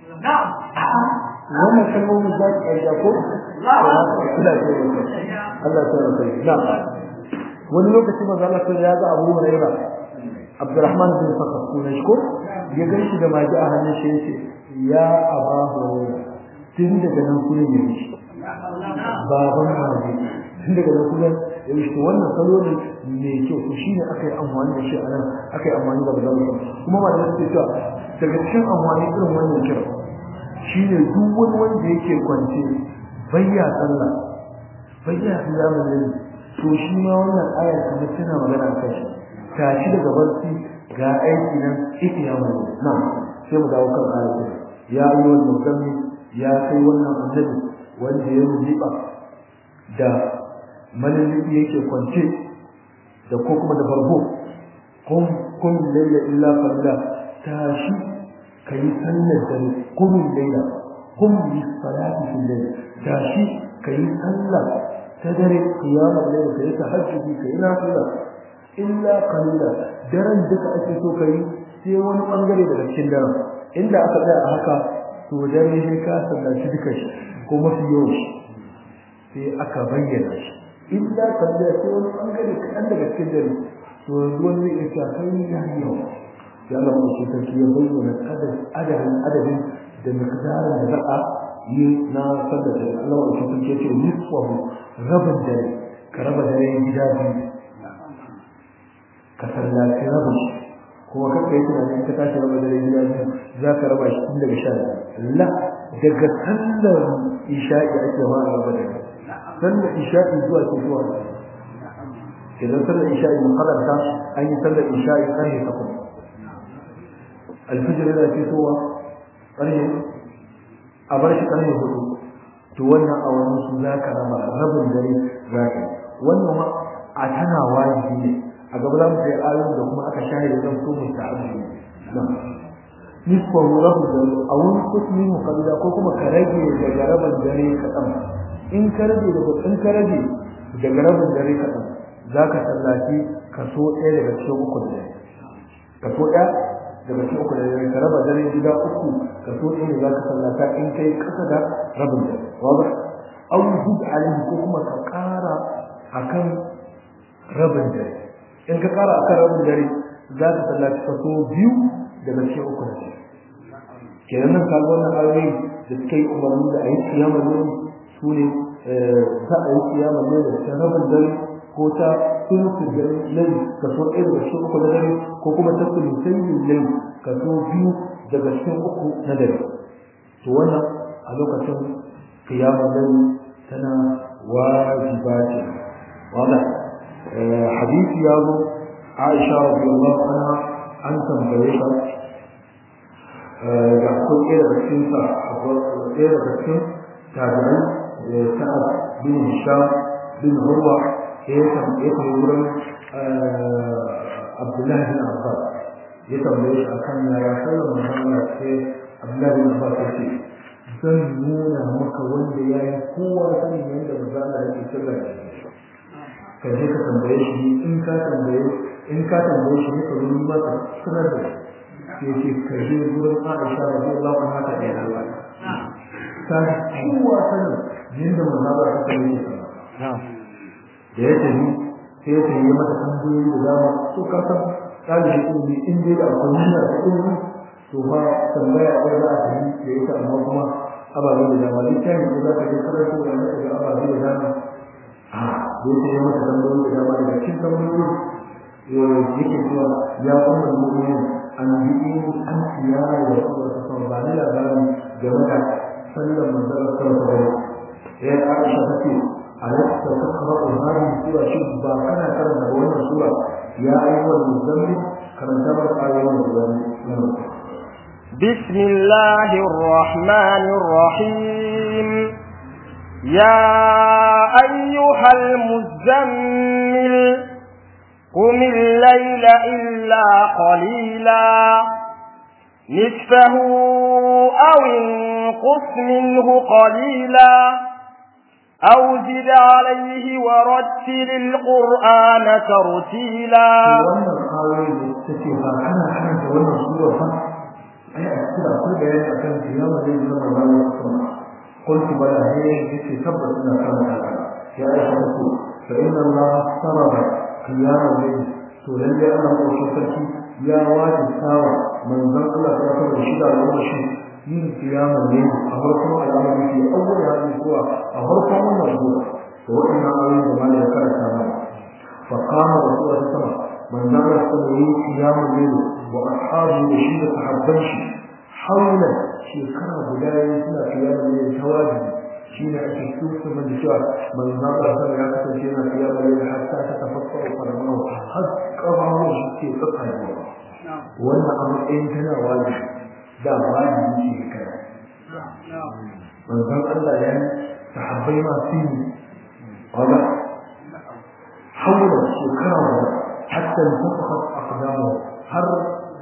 wannan kalmomin za ki aika ko Allah ya tsare na wani lokaci manzo Allah sai ya ga Abu Hurairah Abdurrahman bin Sakhr sunan shi ko ya ganshi da maji a hannun shi yace ya Abu Hurairah tun daga nan kullun ya shi baban maji tun daga nan kullun ya shi wannan salo ne mai kyau to shine akai amfani da shi a nan akai amfani da bazan kuma ma da yake cewa daga cikin amfani irin wannan kira shine duk wani wanda yake kwance bayya sallah bayya zamanin to shi ma wannan ayar kuma tana magana kai shi tashi daga barci ga aiki nan ikiyamu na sai mu dawo kan ayar ya ayyuhal muzammil ya kai wannan annabi wanda ya rubiba da maliki yake kwance da ko kuma da farko kun kun layla illa qalla tashi kai sallar dare kun layla qum lis-salati fil layl tashi kai sallah tadare qiyamul layl kai tahajjudi kai nafila illa qalila daren duka ake so kai sai wani bangare daga cikin daren inda aka tsaya a haka to dare sai ka sallaci duka shi ko mafi yawa sai aka bayyana shi illa qalila sai wani bangare kadan daga cikin dare to wani zai iya kai ya yawa ya Allah mu ce sarki ya bayyana adadin adadin da miqdarin da za a yi na sallar da Allah mu ce sarki ya ce nisfahu rabin dare ka raba dare gida biyu ka sallaci rabin kuma kaka yi tunanin ka tashi raba dare gida biyu za ka raba shi tun daga sha la daga sallar isha'i ake ma raba dare sallar isha'i zuwa ke zuwa idan sallar isha'i mun karanta an yi sallar isha'i karfe takwas alfijir yana fitowa karfe a bar shi karfe hudu to wannan a wani su za ka raba rabin dare za ka wannan ma a tana wajibi ne a gaba za mu sai ayoyin da kuma aka shahida zan so mu ta'abbi na nisfa rabin dare a wani kusmi muqaddada ko kuma ka rage daga rabin dare kaɗan in ka rage daga in ka rage daga rabin dare kaɗan za ka sallaci kaso ɗaya daga cikin uku da dare kaso ɗaya daga cikin uku da dare ka raba dare gida uku kaso ɗaya ne za ka sallata in kai ƙasa da rabin dare waza aw zid alayhi ko kuma ka ƙara akan rabin dare in ka ƙara akan rabin dare za ka sallaci kaso biyu daga cikin uku da dare kenan nan kaga wannan ayoyi da suke yi umarni da a yi kiyamar ne su ne za a yi kiyamar ne da cikin rabin dare ko ta sulhu da lai kaso ɗaya daga cikin uku na dare ko kuma ta sulhu sai lai kaso biyu daga cikin uku na dare to wannan a lokacin qiyamul layl tana wajiba ce wala hadisi ya zo Aisha radiyallahu anha an tambaye ta ga ko ɗaya daga cikin sa ɗaya daga cikin tabi'ai Sa'ad bin Hisham bin Urwa ya tambaye wurin Abdullah bin Abbas ya tambaye shi akan yaya sallar Muhammad sai Abdullah bin Abbas ya ce zan nuna maka wanda ya yi kowa sanin yadda manzala yake sallar da shi ka je ka tambaye shi in ka tambaye in ka tambaye shi ka zo maka sanar da shi ya ce ka je wurin Aisha radiyallahu anha ta da Allah ta kowa sanin yadda manzala yake sallar da ya tafi sai ya tafi mata tambayoyi da dama to ka san ɗalibi ilimi in dai da akwai nuna da ilimi to ba tambaya ɗaya za a tafi da ita amma kuma ababe da dama littafi ko za ka je karatu da na daga ababe da dama a da ya tafi mata tambayoyi da dama daga cikin tambayoyi yake cewa ya umar mu'minin an yi an tiyara da kuma ta sama ba ni labarin game da sallar manzalar sarrafa ba ya Aisha ta ce ألست تقرأ هذه السورة شبا كان كرم أولا سورة يا أيها المزمل كرم تبرك أيها المزمل بسم الله الرحمن الرحيم يا أيها المزمل قم الليل إلا قليلا نصفه أو انقص منه قليلا أو زد عليه ورتل القرآن ترتيلا wannan ayoyi da take ba kana karanta wannan sura fa ai a cikin akwai bayani akan kiyama da yin Ramadan kuma qultu bala hayya yace tabbata ina karanta ya aisha ku fa inna Allah sarada qiyama layl to lalle Allah ko sarki ya wajibta wa manzon Allah ta fara shi da wannan yin kiyama ne a farkon al'amari ke awwal hadin zuwa a farkon wannan zuwa to wannan ayoyin da malaka karanta mana fa qama rasulullah sallallahu alaihi wasallam man zara sallayi kiyama ne wa ashabu da shi da sahabban shi hawla shekara guda yayin suna kiyama ne tawajibi shine ake tsufa man cewa man zara sallallahu ya kasance yana kiyama ne hatta ta tafakkaru faramahu har kabawo shi ke tsakaye wannan amma tana wajibi da wajibi ce kai manzon Allah ya sahabbai ma su yi wala hawla shekara hatta tafakhat aqdamu har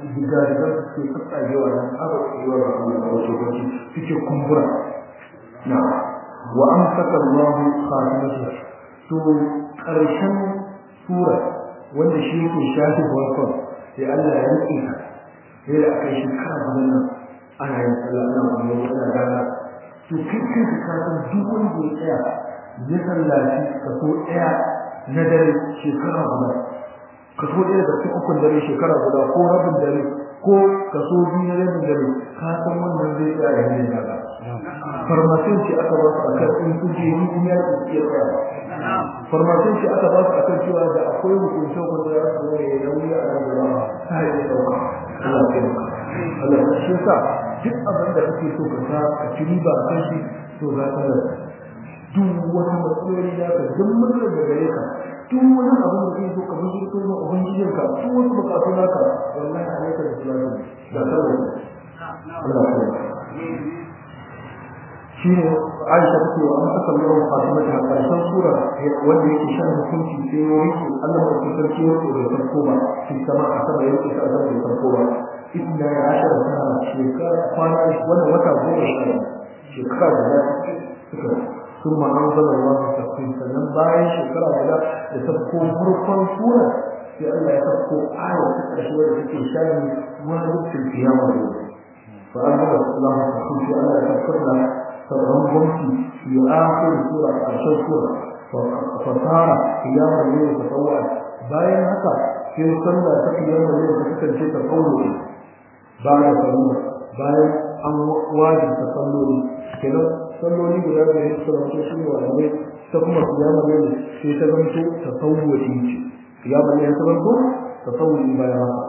digadigan suke tsatsagewa nan aka tsayewa ga Allah da wasu kwanci suke kumbura na wa amsaka Allahu khatimata to karshen sura wanda shi yake shafi farkon sai Allah ya rike ka sai da aka shi kana gudan nan ana yin sallah ana amma ana gana to kai kai ka san duk wanda ya tsaya ya sallaci kaso daya na dare shekara guda kaso daya da cikin ukun dare shekara guda ko rabin dare ko kaso biyu na rabin dare ka san wannan zai tsaya ya yi daga farmasin ce aka ba su akan in kuje ni in ya iya tsaya farmasin ce aka ba su akan cewa da akwai hukunce hukunce da su ne ya nauyi a nan gaba ta yi dauka Allah ya yi Allah ya shi sa duk abin da kake so ka sa ka ci riba a kan shi to za ka duk wani matsaloli da ka duk matsalar da gare ka duk wani abin da kake so ka bi so ma ubangijin ka duk wani bukatu naka wallahi alaika da salatu da salatu Allah ya yi shi ne Aisha take wa an saka Allah Fatima ta karshen sura wanda yake shan hukunci sai yake Allah ya sarki yake da farko ba shi sama a sama yake sa da farko ba inna ya ashara sana shekara kwana wannan wata goma sha shekara da suka ثم أنزل الله تقسيم سنن باين شكرا ولا يتبقوا فرقا سورة في الله يتبقوا آية أشياء في شأن واجب في القيامة فأنزل الله تقسيم في الله يتبقى تبرمهم في آخر سورة عشر سورة فصار قيام الليل تطوعا باين هكا في صلى قيام الليل تكتل شيء تطوع بعد فريضة باين أن واجب تصلي كده salloli guda da ya suka zanto shi ne wane ta kuma kiyama ne sai ta zanto ta sauwa ce kiyama ne ta zanto ta sauwa bayan haka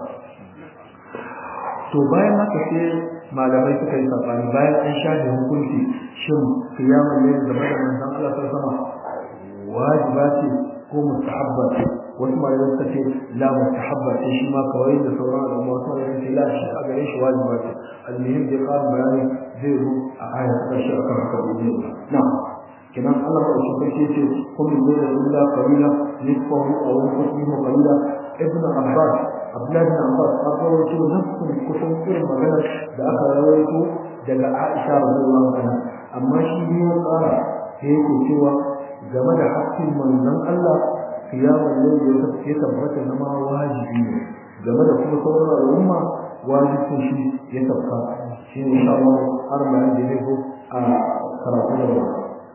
to bayan haka sai malamai suka yi sabani bayan an shafe hukunci shin kiyama ne da manzon Allah ta sama wajiba ce ko mustahabba ce wasu malamai suka ce la mustahabba ce shi ma kawai da sauran al'umma wasu malamai ce la shi a gare shi wajiba ce almuhim da ƙarin bayani zai zo a ayar ƙarshe a kan haka ne na kenan Allah ba shi kai ce kullu layla illa qalila nisfahu aw yanqusu qalila ibn Abbas Abdullah ibn Abbas akwai wato nafsun kusan irin magana da aka rawaito daga Aisha radhiyallahu anha amma shi ne ya tsara sai yake cewa game da haƙƙin manzon Allah kiyamar ne da ya tabbata na ma wajibi ne game da kuma sauran al'umma wajibin shi ya tabbata shi ne insha Allah har ma da zai zo a karatu da ba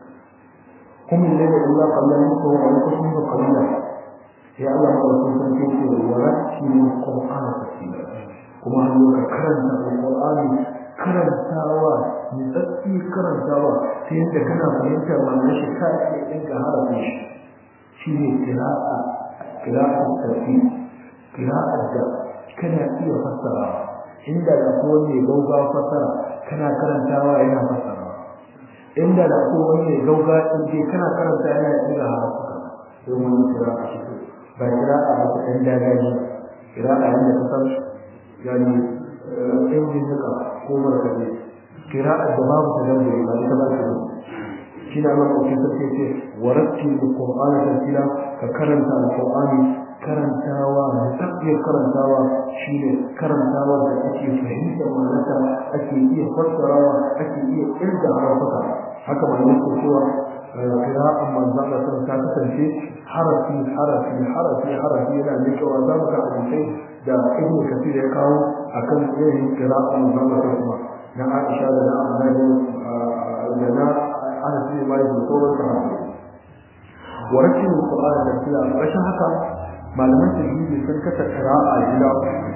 kuma ne da Allah Allah ne ko wani kusan da kalila ya Allah ma da sun ce ce wa shi ne Qur'ani tafsir kuma an yi karanta Qur'ani karantawa ne tsaki karantawa sai yadda kana fahimtar ma'anar shi ka ce in ka harafin shi shi ne qira'a qira'a tafsir qira'a da kana iya fassara inda da ko ne gauga fassara kana karantawa yana fassara inda da ko ne gauga inda kana karanta yana iya harafuka sai mun kira shi ba kira a wata dan dagaji kira a yanda ka san yani injin duka ko markaje kira a da babu tadabburi ba ita ba ta shi na Allah ko sai ce warattil alqur'ana tartila ka karanta alqur'ani karantawa da tabbiyar karantawa shine karantawa da ake fahimtar ma'anarsa ake iya fassarawa ake iya irga harafuka haka ma yake cewa qira'an manzon Allah ta kasance harafi harafi harafi harafi yana ne cewa za mu ka hadisi da Ibn Kathir ya kawo akan irin qira'an manzon Allah kuma na Aisha da na Abu da na Anas bin Malik da sauran sahabbai warakin Qur'ani da kila rashin haka malaman tajwidi sun kasa qira'a gida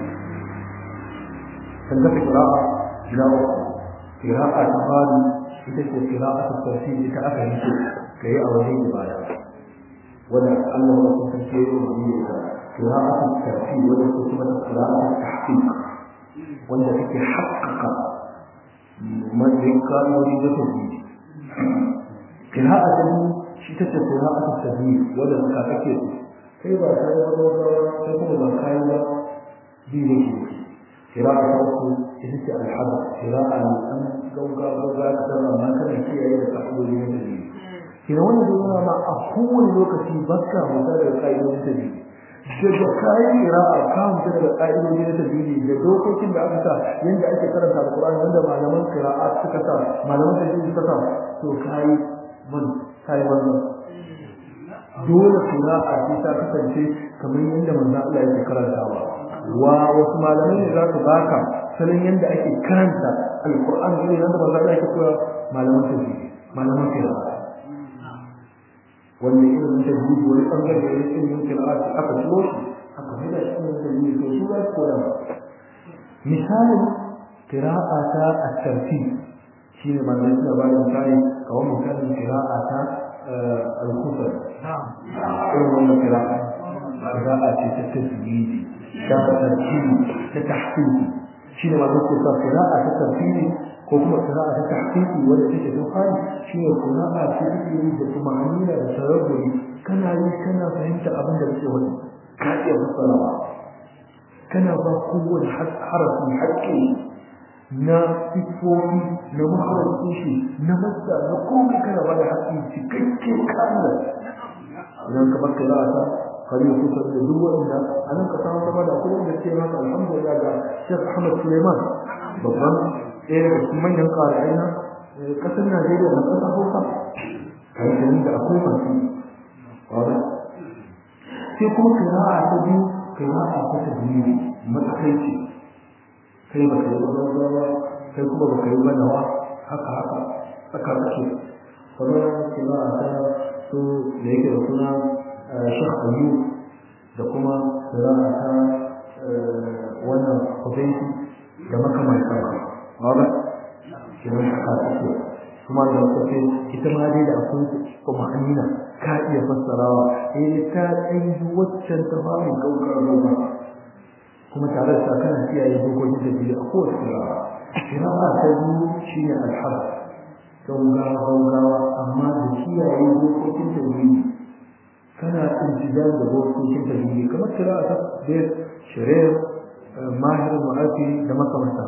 sun kasa qira'a gida qira'a ta fadi ita ce qira'a ta tafsir ita aka yi ce kai a wajen ibada wanda Allah ya kusa ce yi da qira'a ta tafsir wanda kuma qira'a ta tahqiq wanda take haƙƙaƙa madin kalmomi da tajwidi qira'a ta shi ta ce qira'a ta tajwid wanda ka kake kai ba ta da wani sai kuma ba kai ba bi ne shi kira'a ta uku ita ce al-hadith kira'a an gauga gauga ta amma kana kiyaye da ta'abbudi ne da kira wannan dole ma a kowane lokaci baka mata da kaidodin ta daga kayan qira'a kan ta daga ƙa'idoji na tajwidi da dokokin da aka sa yanda ake karanta alqur'ani wanda malaman qira'a suka sa malaman tajwidi suka sa to kai man kai wannan dole qira'a ce ta kasance kamar yanda manzo Allah yake karantawa wa wasu malamai ne za su baka sanin yanda ake karanta alqur'ani ne yanda manzo Allah yake koya malaman tajwidi malaman qira'a wanda irin tajwidi wani bangare da yake yin qira'a aka tulo shi aka hada shi da tajwidi to shi ba ko da misalin qira'a ta at-tartib shine manzo da bayan sai kawai misalin qira'a ta al-kufr na'am irin wannan qira'a qira'a ce ta tajwidi ta tartib ta tahqiq shine manzo da qira'a ta tartib ko kuma qira'a ta tahqiqi wanda take dokai shine qira'a ce take yi da tumanina da tarabburi kana yi kana fahimta abin da kake wani ka iya fassarawa kana ba kowane harafi haƙƙi na sifofi na maharafin shi na masa na komai kana ba da haƙƙi cikakke kamar idan ka bar qira'a ta kare kusa da duk wanda anan ka samu gaba da kuma da ce maka alhamdulillah ga Sheikh Ahmad Suleiman babban ɗaya daga cikin manyan ƙara'ai na ƙasar Najeriya da ƙasar Hausa kai da akwai masu wanda sai kuma qira'a ta biyu qira'a ta tajwidi matsakaici kai ba kai ba ba kai kuma ba kai ba nawa haka haka tsaka kake kamar qira'a ta su da yake da suna Sheikh Ayyub da kuma qira'a ta wannan Hudayti da makamantan haka kiran haka take kuma da kake ita ma dai da akwai kuma anina ka iya fassarawa eh ta dai waccan ta ba mu gaukar gauka kuma tare da kana kiyaye dokokin da biyu a kowace rawa kira ba ta biyu shine alhaq gauga gaugawa amma da kiyaye dokokin da biyu kana intijal da dokokin da biyu kamar kira ta da shari'a mahir mu'afi da makamanta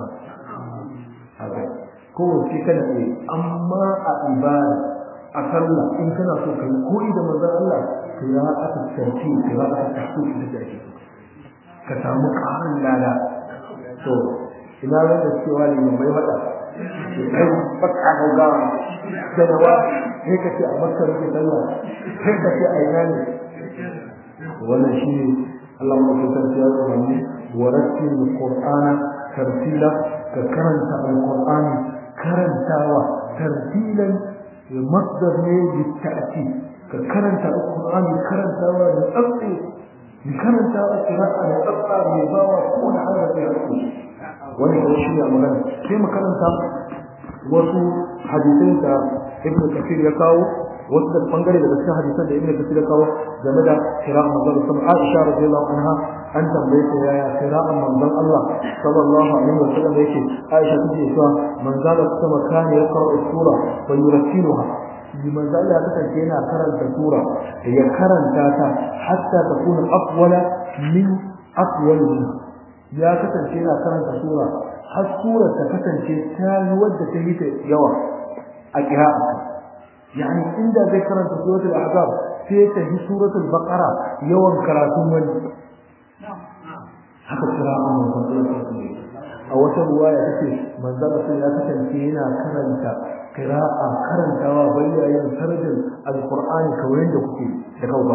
haka kowace kana yi amma a ibada a sallah in kana so kai koyi da manzon Allah qira'atu tartib qira'atu tahqiq da take ka samu ƙarin lada to ina ran da cewa ne mai hada kai baka gaugawa da nawa sai ka ce a makka rike sallah sai ka ce a ina ne wannan shi Allah mu san ya zama warattil qur'ana tartila ka karanta alqur'ani karantawa tartilan masdar ne litta'ti ka karanta alqur'ani karantawa da tsabti ni karantawa qira'a da tsabta mai bawa ko na harafi hakki wani ko shi ya magana sai mu karanta wasu hadisai da Ibn Kathir ya kawo wasu da bangare daga cikin hadisan da Ibn Kathir ya kawo game da qira'a manzon sama Aisha radiyallahu anha an tambaye ta yaya qira'an manzon Allah sallallahu alaihi wasallam yake Aisha tace cewa manzon sama kana ya kawo sura wa yurattiluha liman zalla ta kace yana karanta sura ya karanta ta hatta ta kuna afwala min afwal ya kasance yana karanta sura har sura ta kasance ta yi wadda ta yi ta yawa a qira'a yani inda zai karanta suratul ahzab sai ta yi suratul baqara yawan karatun wani haka qira'a manzon Allah a wata ruwaya take manzon Allah ya kasance yana karanta qira'a karantawa bayyayin sarjin alqur'ani kawai da kuke da kauka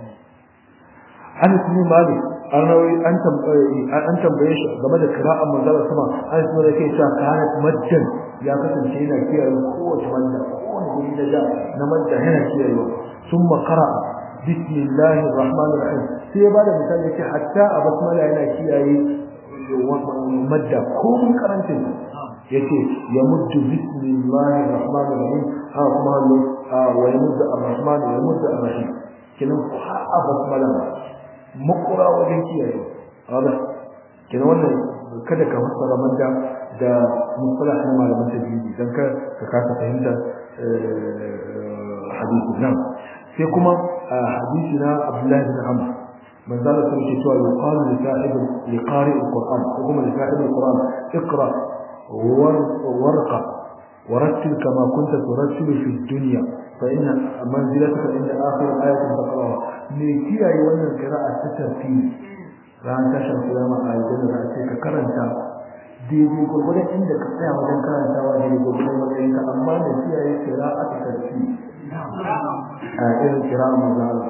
an kuma malik an rawi an tambaye an tambaye shi game da qira'a manzon Allah sama an kuma yake cewa kanat majjan ya kasance yana kiyaye kowace wanda kowace guri da ja na majja yana kiyayewa thumma qara'a bismillahir rahmanir rahim sai ba da misali yake hatta a basmala yana kiyaye madda ko mun karanta yace ya muddu bismillahir rahmanir rahim ha kuma wa yamuddu ar-rahman wa yamuddu ar-rahim kinan a basmala makura wajen kiyaye haka kinan wannan kada ka fassara madda da mustalah na malaman tajwidi dan ka ka kasa fahimta hadisi nan sai kuma hadisi na Abdullah bin Amr من ذلك الكتاب يقال لصاحب لقارئ القرآن وهم لصاحب القرآن اقرأ ورقة ورتل كما كنت ترتل في الدنيا فإن منزلتك عند آخر آية تقرأها me kiyaye wannan qira'a ta tartibi ran tashar kiyama a yadda za a ce ka karanta daidai gurgurdan inda ka tsaya wajen karantawa daidai gurgurdan matsayin ka amma da kiyaye qira'a ta tartibi a irin qira'a mazala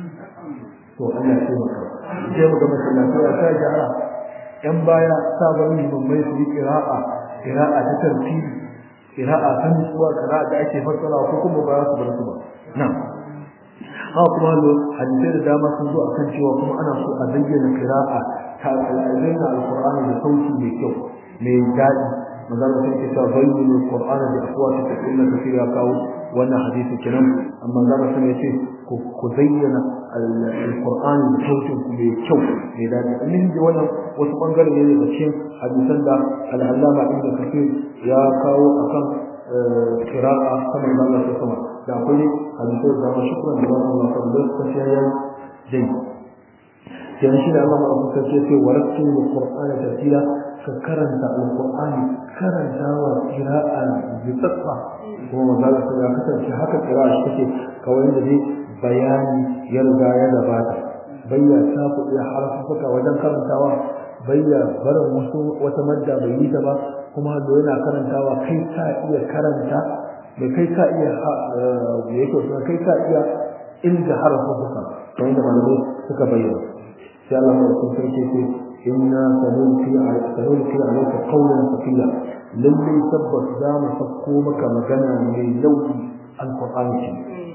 to Allah ya taimaka sai mu ga masallaci ya ta jara yan baya sabon limammai su yi qira'a qira'a ta tartibi qira'a ta nutsuwa qira'a da ake fassara ko kuma ba su bar su ba na'am ha kuma lo hadisi da dama sun zo akan cewa kuma ana so a bayyana qira'a ta al-ayyana al-qur'ani da sauti mai kyau mai dadi manzon sai ke cewa bayyana al-qur'ana bi aqwati takilla kafira kawo wannan hadisi kenan amma zan san yace ku zayyana al-qur'ani da sautin ku mai kyau mai dadi annin ji wannan wasu bangare ne da cikin hadisan da al-allama ibn kathir ya kawo akan qira'a kamar da Allah sama da akwai hadisai da ma shukran da Allah sallallahu alaihi wasallam dai dan shi da Allah ma ta ce warattil al-qur'ana tartila ka karanta al-qur'ani karantawa qira'a bi tsatsa kuma manzo Allah ya kasance haka qira'a shi take kawai da dai bayani ya riga ya gabata bayya ta ku iya harafuka wajen karantawa bayya barin wasu wata madda bai yi ta ba kuma da yana karantawa kai ka iya karanta da kai ka iya da yake so kai ka iya inda harafuka kamar da malamai suka bayyana sai Allah ya sarki ce inna sanulqi sanulqi alayka qawlan thaqila lalle tabbas za mu fakko maka magana mai lauki alqur'ani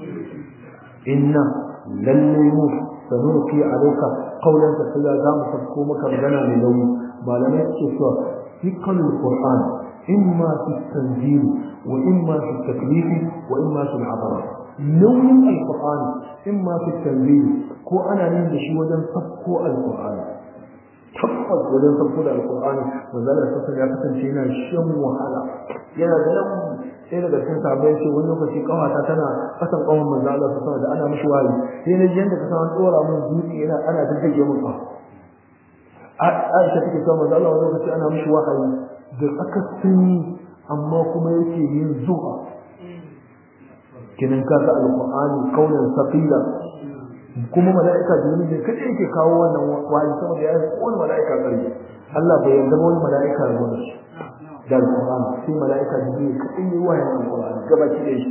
inna lalle mu sanulqi alayka qawlan thaqila za mu fakko maka magana mai lauki malamai suke cewa ثقل القرآن إما في التنزيل وإما في التكليف وإما في العبرة نوم القرآن إما في التنزيل كو أنا نين شي وجن صفو القرآن تفضل وجن صفو القرآن وذلك سوف يكتن شينا شم وحلا يا ذلك sai daga cikin sahabbai sai wani lokaci kawata tana kasan kawon manzo Allah sallallahu alaihi wasallam da ana mishi wayi sai ne yanda ka san dora mun dutse yana ana daddage mun fa Aisha take cewa manzo Allah wani lokaci ana mishi wahayi da aka sani amma kuma yake yin zuwa kinan kaga alqur'ani kaulan saqila kuma malaika jibril ne kace yake kawo wannan wahayi saboda ya yi wani malaika kare Allah bai yarda wani malaika rubuta shi da alqur'ani sai malaika jibril kace yi wahayi alqur'ani gaba ki dai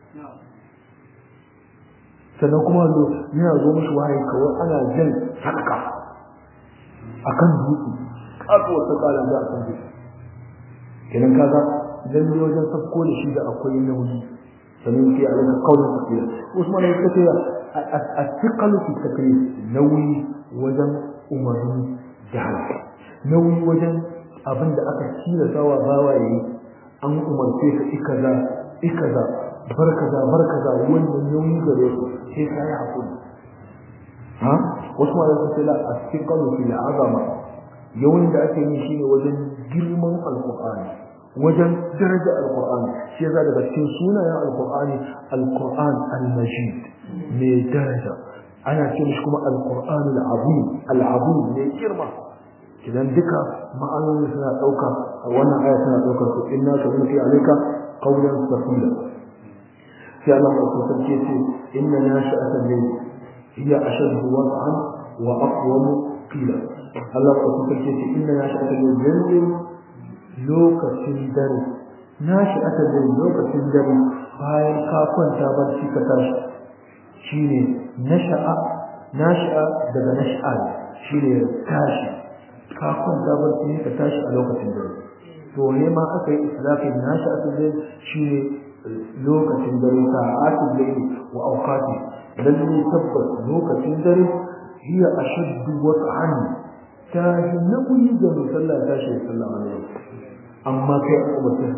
sannan kuma yana zo mishi wahayi kawai ana jin hakka akan dutse kaso wata kala da akan dutse kenan kaga dan wajen sabko da shi da akwai nauyi sanin ki alaka kaulin tafiya Usman ya ce at-thiqalu fi taklif nauyi wajen umarni da halaka nauyi wajen abin da aka kira sawa bawaye an umarce ka ikaza ikaza barkaza barkaza wannan nauyi gare ku sai kai hakuri ha wasu ma da ce la as-thiqalu fil azama yawan da ake yi shine wajen girman alqur'ani wajen daraja alqur'ani shi yasa daga cikin sunayen alqur'ani alqur'an al-majid mai daraja ana ce mishi kuma alqur'an al-azim al-azim mai girma kidan duka ma'anoni suna dauka wannan aya tana daukar su inna sanulqi alayka qawlan thaqila sai Allah ya ce inna nashi'atal layl hiya ashaddu wad'an wa aqwam qila Allah ya ce inna nashi'atal layl lokacin dare nashi'atal layl lokacin dare bayan ka kwanta barci ka tashi shine nasha'a nasha'a daga nasha'a shine tashi ka kwanta barci ka tashi a lokacin dare to ne ma aka yi islafin nashi'atal layl shine lokacin dare sa'atul layl wa awqati lalle tabbas lokacin dare hiya ashaddu wat'an ta nawi da musalla tashi sallallahu alaihi amma kai kuma sai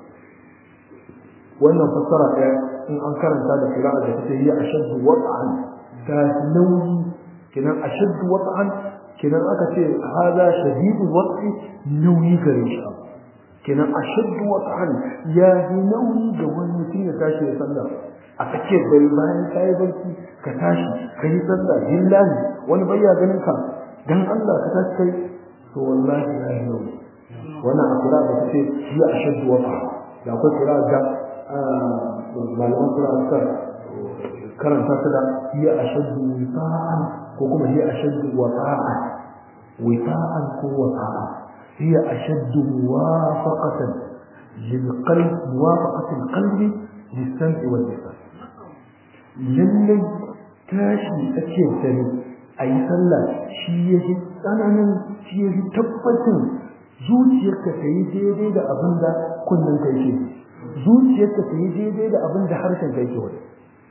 wannan fasara ɗaya in an karanta da qira'a da take hiya ashaddu wat'an ta nawi kinan ashaddu wat'an kinan aka ce hada shadidu wat'i nawi gare shi kinan ashaddu wat'an ya nawi da wani mutum ya tashi ya sallah a kake bai bayan kai barci ka tashi kai sallah billahi wani bayya ganin ka dan Allah ka tashi kai to wallahi la ilaha wannan akira da take shi ashaddu waqa da akwai kira da malaman kira ta karanta ta da hiya ashaddu wifa'an ko kuma hiya ashaddu wata'an wifa'an ko wata'an hiya ashaddu muwafaqatan lil qalb muwafaqati al qalbi lis sam'i wal basar lalle tashi ake dare ayi sallah shi yake tsananin shi yake tabbatin zuciyarka ta yi daidai da abin da kunnen ka yake zuciyarka ta yi daidai da abin da harshen ka yake wani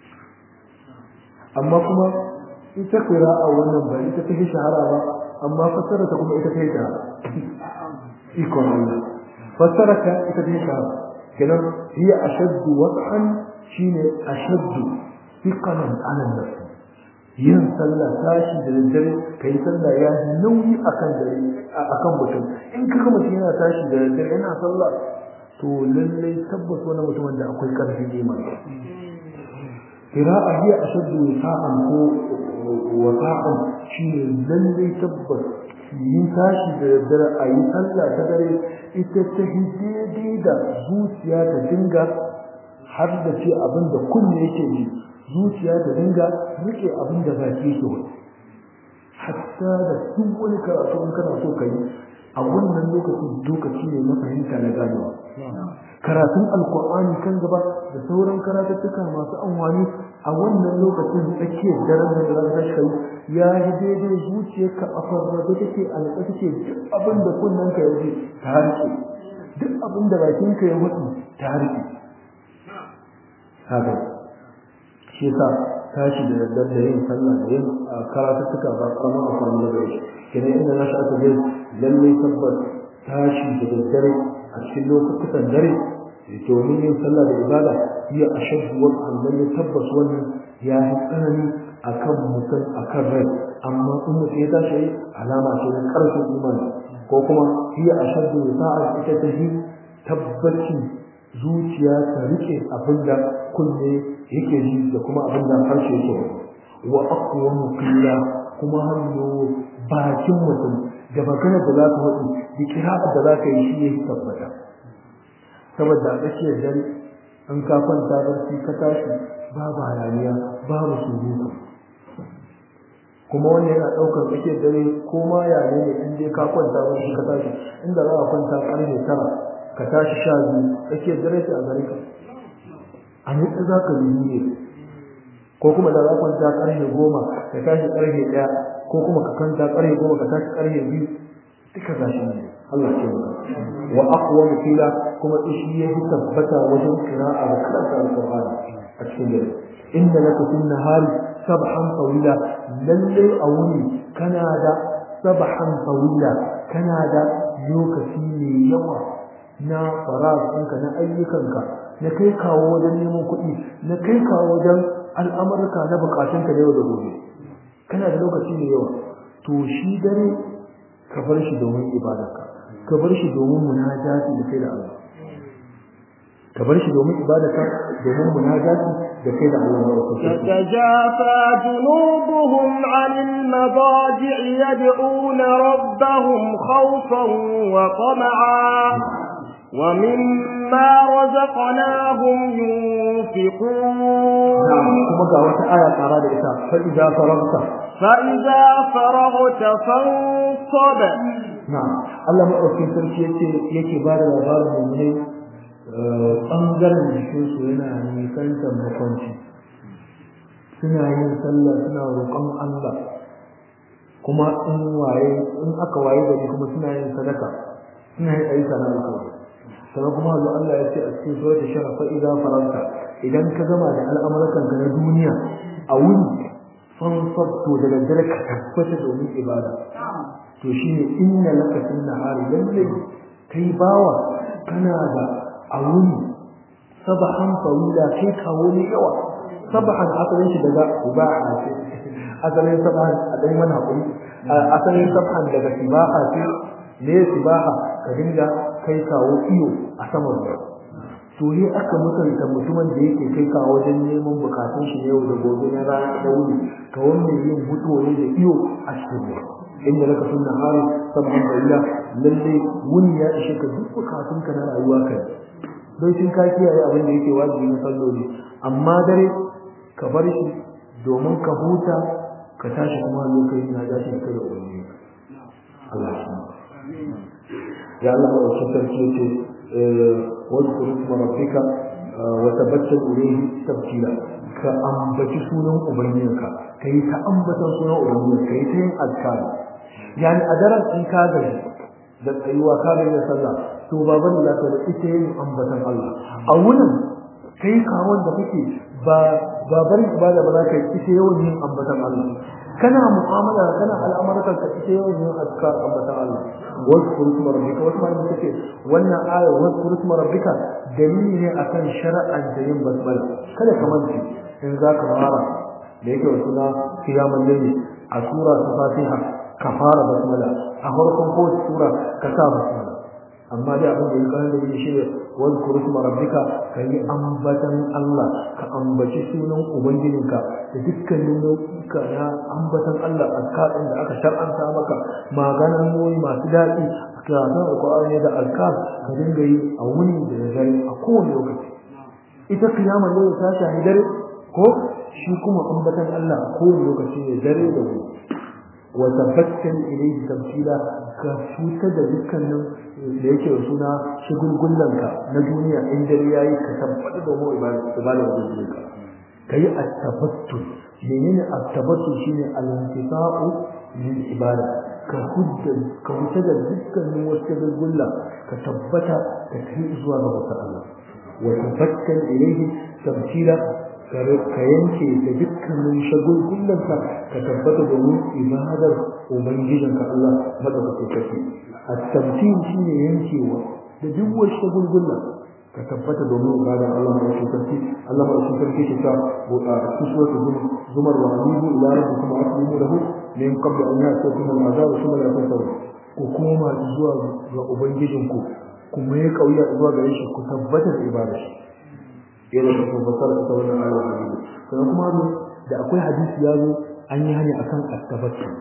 amma kuma ita qira'a wannan ba ita take shahara ba amma fassara ta kuma ita take shahara iko Allah fassara ka ita take shahara kenan hiya ashaddu wad'an shine ashaddu thiqalan 'ala an-nafs yin sallah tashi da daddare kai sallah ya nauyi akan dare akan mutum in kaga mutum yana tashi da daddare yana sallah to lalle tabbas wannan mutumin da akwai karfin imani qira'a hiya ashaddu wifa'an ko wata'an shine lalle tabbas yin tashi da daddare ayi sallah ta dare ita ta hidde da zuciya ta dinga har da ce abinda kunne yake ji zuciya ta dinga rike abin da baki ke wani hatta da duk wani karatu in kana so kai a wannan lokacin lokaci ne na fahimta na ganewa karatun alkur'ani kan gaba da sauran karatuttuka masu amfani a wannan lokacin tsakiyar daren da zaka kai ya yi daidai zuciyarka a farrabe take a natsa take duk abin da kunnen ka yaji ta harke duk abin da bakin ka ya wuce ta harke haka shi yasa tashi da daddare yin sallah da yin karatuttuka ba karamin amfani da gare shi kenan inda na shafa dai lalle tabbas tashi da daddare a cikin lokutan dare domin yin sallah da ibada hiya ashaddu wa lalle tabbas wannan ya yi tsanani akan mutum akan rai amma in mutum ya tashi alama ce na karfin imani ko kuma hiya ashaddu sa'a ita ta yi tabbacin zuciya ta rike abinda kunne yake ji da kuma abinda harshe yake wa aqwamu qila kuma hanyo bakin mutum da magana da za ka wadi da kira'a da za ka yi shi yake tabbata saboda kake dare in ka kwanta barci ka tashi babu hayaniya babu surutu kuma wannan yana daukar kake dare ko ma yare ne in dai ka kwanta barci ka tashi inda za ka kwanta karfe tara ka tashi sha biyu kake dare ta a gare ka a ne za ka yi ne ko kuma da za ka kwanta karfe goma ka tashi karfe ɗaya ko kuma ka kwanta karfe goma ka tashi karfe biyu duka gashi ne Allah ce maka wa aqwamu qila kuma shi ya tabbata wajen qira'a da karanta alqur'ani a cikin dare inna laka fil nahari sabhan tawila lalle awuni kana da sabhan tawila kana da lokaci ne yawa na farasinka na ayyukanka na kai kawo wajen neman kuɗi na kai kawo wajen al'amurka na bukatunka da yau da gobe kana da lokaci ne yawa to shi dare ka bar shi domin ibadarka ka bar shi domin munajati da kai da Allah ka bar shi domin ibadarka domin munajati da kai da Allah تتجافى جنوبهم عن المضاجع يدعون ربهم خوفا وطمعا ومما رزقناهم ينفقون كما قالت آية قرار إساء فإذا فرغت فإذا فرغت فانصب نعم الله مأوكي سرشي يكي بار الأبار المؤمنين ɓangaren jikinsu yana nisantar makwanci suna yin sallah suna roƙon Allah kuma in waye in aka waye gari kuma suna yin sadaka suna yin ayyuka na alkhairi sannan kuma Allah Allah ya ce a cikin sura shara fa idza faranta idan ka gama da al'amuran ka na duniya a wuni fansabtu da daddare ka tabbata domin ibada to shine inna laka fil nahari lalle kai bawa kana da a wuni sabahan tawila kai kawo ne yawa sabahan asalin shi daga ubaha ce asalin sabahan a dai mana hakuri asalin sabahan daga sibaha ce ne sibaha ka dinga kai kawo iyo a saman ruwa to ne aka mutunta mutumin da yake kai kawo wajen neman bukatun shi yau da gobe na rana da wuni ka wannan yin hutu ne da iyo a cikin ruwa inda laka sunna hari sabahan tawila lalle wuni ya ishe ka duk bukatun ka na rayuwa kai don shin ka kiyaye abin da yake wajibi na salloli amma dare ka bar shi domin ka huta ka tashi kuma lokacin na dace ka da ubangiji Allah shi ya Allah wa sarki ce wa zkuru rabbika wa tabattal ilayhi tabtila ka ambaci sunan ubangijinka kai ta ambatan sunan ubangijinka kai ta yin azkar yani a daren in ka gaji da tsayuwa ka gaji da sallah to baban da ka da ita yin ambatan Allah a wurin kai kawon da kake ba babar ibada ba za ka yi ita yawan yin ambatan Allah kana mu'amala kana al'amuran ka ita yawan yin azkar ambatan Allah wazkuru isma rabbika wasu malamin suke wannan ayar wazkuru isma rabbika dalili ne akan shar'an da yin basmala kada ka mance in za ka fara da yake wasu na qiyamul layl a sura ta Fatiha ka fara basmala a farkon kowace sura ka sa basmala amma dai abin da ya kan da shi ne wazkuru isma rabbika kai ambatan Allah ka ambaci sunan ubangijinka da dukkanin nau'ika na ambatan Allah azkarin da aka shar'anta maka maganan noyi masu daɗi a karatun alƙur'ani da azkar ka dinga yi a wuni da dare a kowane lokaci ita kiyamar ne ta shahi dare ko shi kuma ambatan Allah a kowane lokaci ne dare da wuni wa tabattal ilayhi tabtila ka futa da dukkanin da yake da suna shigulgullanka na duniya in dare yayi ka tabbata da mu ibada ibada da zuciya kai at-tabattul menene at-tabattul shine al-intifa'u lil ibada ka hudda ka huta da dukkanin wasu shigulgulla ka tabbata ka kai zuwa ga Allah wa tabattal ilayhi tabtila ka yanke da dukkanin shagulgullanka ka tabbata domin ibadar ubangijinka Allah madaukakin sarki at-tabtil shine yankewa da duk wasu shagulgulla ka tabbata domin ibadar Allah madaukakin sarki Allah madaukakin sarki ke ta buɗa kusuwar zumar wa amibu ila rabbikum aslimu lahu min qabl an ya'tiyakum al-azab thumma la tasaru ku koma zuwa ga ubangijinku kuma ya kauya zuwa gare shi ku tabbata da ibadar yana da tabbatar da wannan ayar hadisi sannan kuma da akwai hadisi ya zo an yi hani akan at-tabattul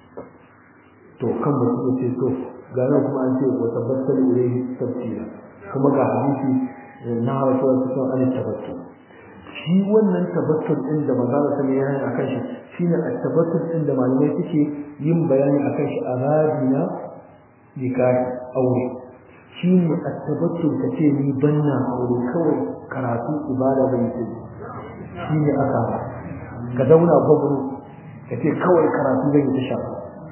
to kan ba su ce to ga nan kuma an ce wa tabattal ilayhi tabtila kuma ga hadisi na rasul sallallahu alaihi wasallam shi wannan tabattul din da manzo sai ya yi akan shi shine at-tabattul din da malamai suke yin bayani akan shi a radina nikahi aure shine at-tabattul kace ni banna aure kawai karatu ibada bai yi shine aka ka dauna gwabro kace kawai karatu zai ta shafa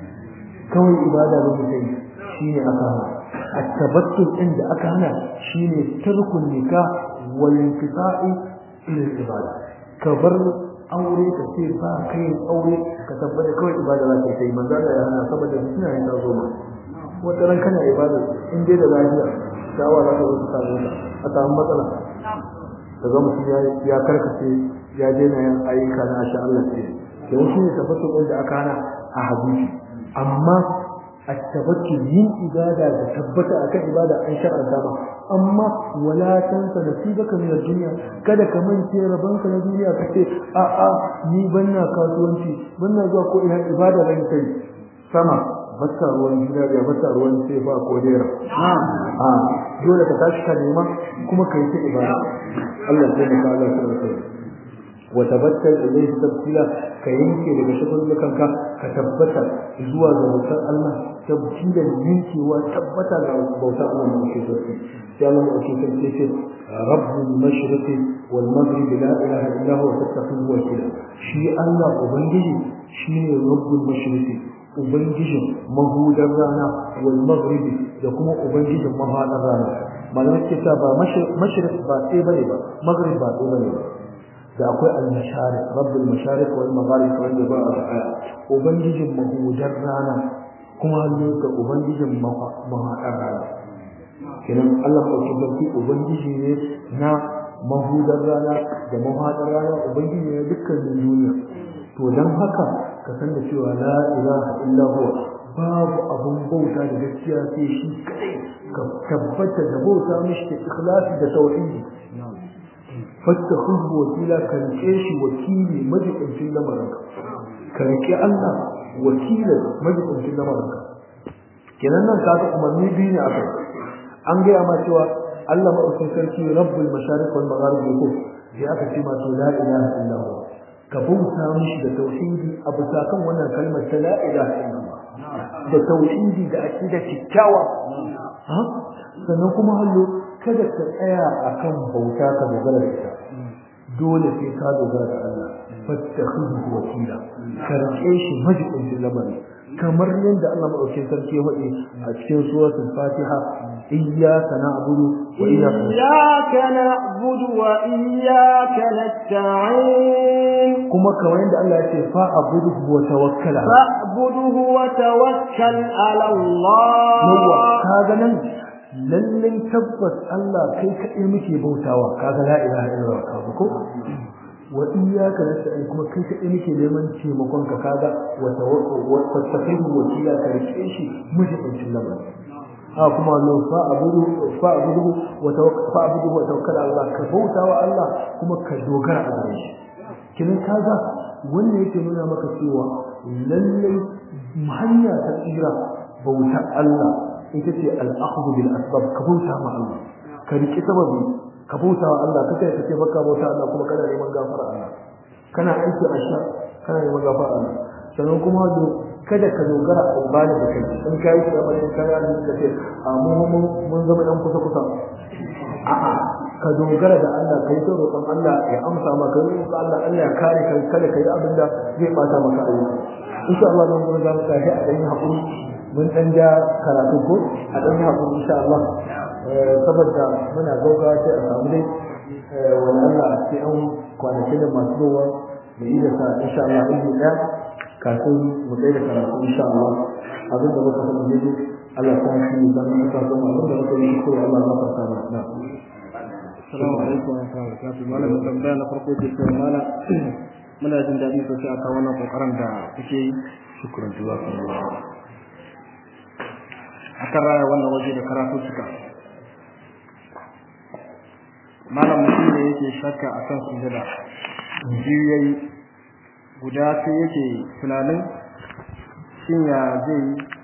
kawai ibada bai yi shine aka at-tabattul din da aka hana shine tarkun nikah wal inqita'i ila ibada ka bar aure ka ce ba kai aure ka tabbata kawai ibada za ka yi manzo da yana saboda suna yin tazo ma wata ran kana ibada in dai da lafiya dawa za ka zo ka samu a samu matsala daga mutum ya ya karkace ya daina yin ayyuka na sha Allah ce da wasu ne tabbatar da aka hana a hadisi amma at-tabattul yin ibada da tabbata akan ibada an shar'anta ba amma wala tansa nasibaka min ad-dunya kada ka mance rabanka na duniya kace a a ni banna kasuwanci banna zuwa ko ina ibada ban kai sama basta ruwan gida da basta ruwan sai ba ko dera a dole ka tashi ka nema kuma kai ta ibada Allah ya maka Allah subhanahu wa tabattal ilayhi tabtila ka yanke daga shagullukanka ka tabbata zuwa ga bautar Allah tabtila yankewa tabbata ga bautar Allah da kake so sai Allah ya ce sai rabbul mashriqi wal maghrib la ilaha illa huwa fattakhidhu wakila shi Allah ubangiji shine rabbul mashriqi ubangijin mahudar rana wal maghribi da kuma ubangijin mahadar rana malamai ce ta ba mashriq ba sai bane ba maghrib ba sai bane ba da akwai al-mashariq rabbul mashariq wal magharib wanda ba a ubangijin mahudar rana kuma ne ga ubangijin mahadar rana kenan Allah ko shi ubangiji ne na mahudar rana da mahadar rana ubangiji ne dukkan duniya to dan haka ka san da cewa la ilaha illa huwa babu abun bauta da gaskiya sai shi kai ka tabbata da bauta mishi da ikhlasi da tauhidi fattakhudhu wakila kan shi wakili majibincin lamarinka ka rike Allah wakilan majibincin lamarinka kenan nan kaga umarni biyu ne akai an ga ma cewa Allah madaukakin sarki rabbul mashariq wal magharib ko sai aka ce ma to la ilaha illa huwa ka bauta mishi da tauhidi a bisa kan wannan kalmar ta la ilaha illallah da tauhidi da aqida kikkiawa ha sannan kuma hallo kada ka tsaya akan bauta ka dogara da ita dole sai ka dogara da Allah fattakhidhu wakila karke shi majibin lamari kamar yadda Allah madaukakin sarki ya faɗi a cikin suratul Fatiha iyyaka na'budu wa iyyaka na'budu wa iyyaka nasta'in kuma kamar yadda Allah ya ce fa'budu wa tawakkal fa'budu wa tawakkal 'ala Allah yawa kaga nan lallai tabbas Allah kai kaɗai muke bautawa kaga la ilaha illallah kaga ko wa iyyaka nasta'in kuma kai kaɗai muke neman taimakon ka kaga wa tawakkal wa tattaqihu wakila ka rike shi mujibincin lamarin ha kuma lo fa abudu fa abudu wa tawakkal fa abudu wa tawakkal Allah ka bautawa Allah kuma ka dogara a gare shi kin kaga wannan yake nuna maka cewa lallai hanya ta tsira bauta Allah ita ce al-akhdhu bil asbab ka bauta ma Allah ka riki sababi ka bauta wa Allah kace kace baka bauta Allah kuma kana neman gafara Allah kana aiki asha kana neman gafara Allah sannan kuma kada ka dogara a ibada da kai in kai shi amma in kai da kace amma mun mun zama dan kusa kusa a'a ka dogara da Allah kai to roƙon Allah ya amsa maka roƙon Allah Allah ya kare ka kada kai abinda zai bata maka ayyuka insha Allah dan mun zama kai a dan hakuri mun dan ja karatu ko a dan hakuri insha Allah saboda muna gauga sai a samu dai wani Allah a cikin kwanakin da masu zuwa da yi da sa insha Allah in da kafin mu kai da karatu insha Allah abin da muka san dai Allah ta shi dan mu ka zama abin da muka yi ko Allah ya farka mana assalamu alaikum wa rahmatullahi wa barakatuh malam tambaya na farko ce cewa mala muna jin dadi sosai akan wannan kokarin da kuke yi shukran jazakallah akan raya wannan waje da karatu suka malam mutum da yake shakka akan sujada biyu yayi guda sai yake tunanin shin ya zai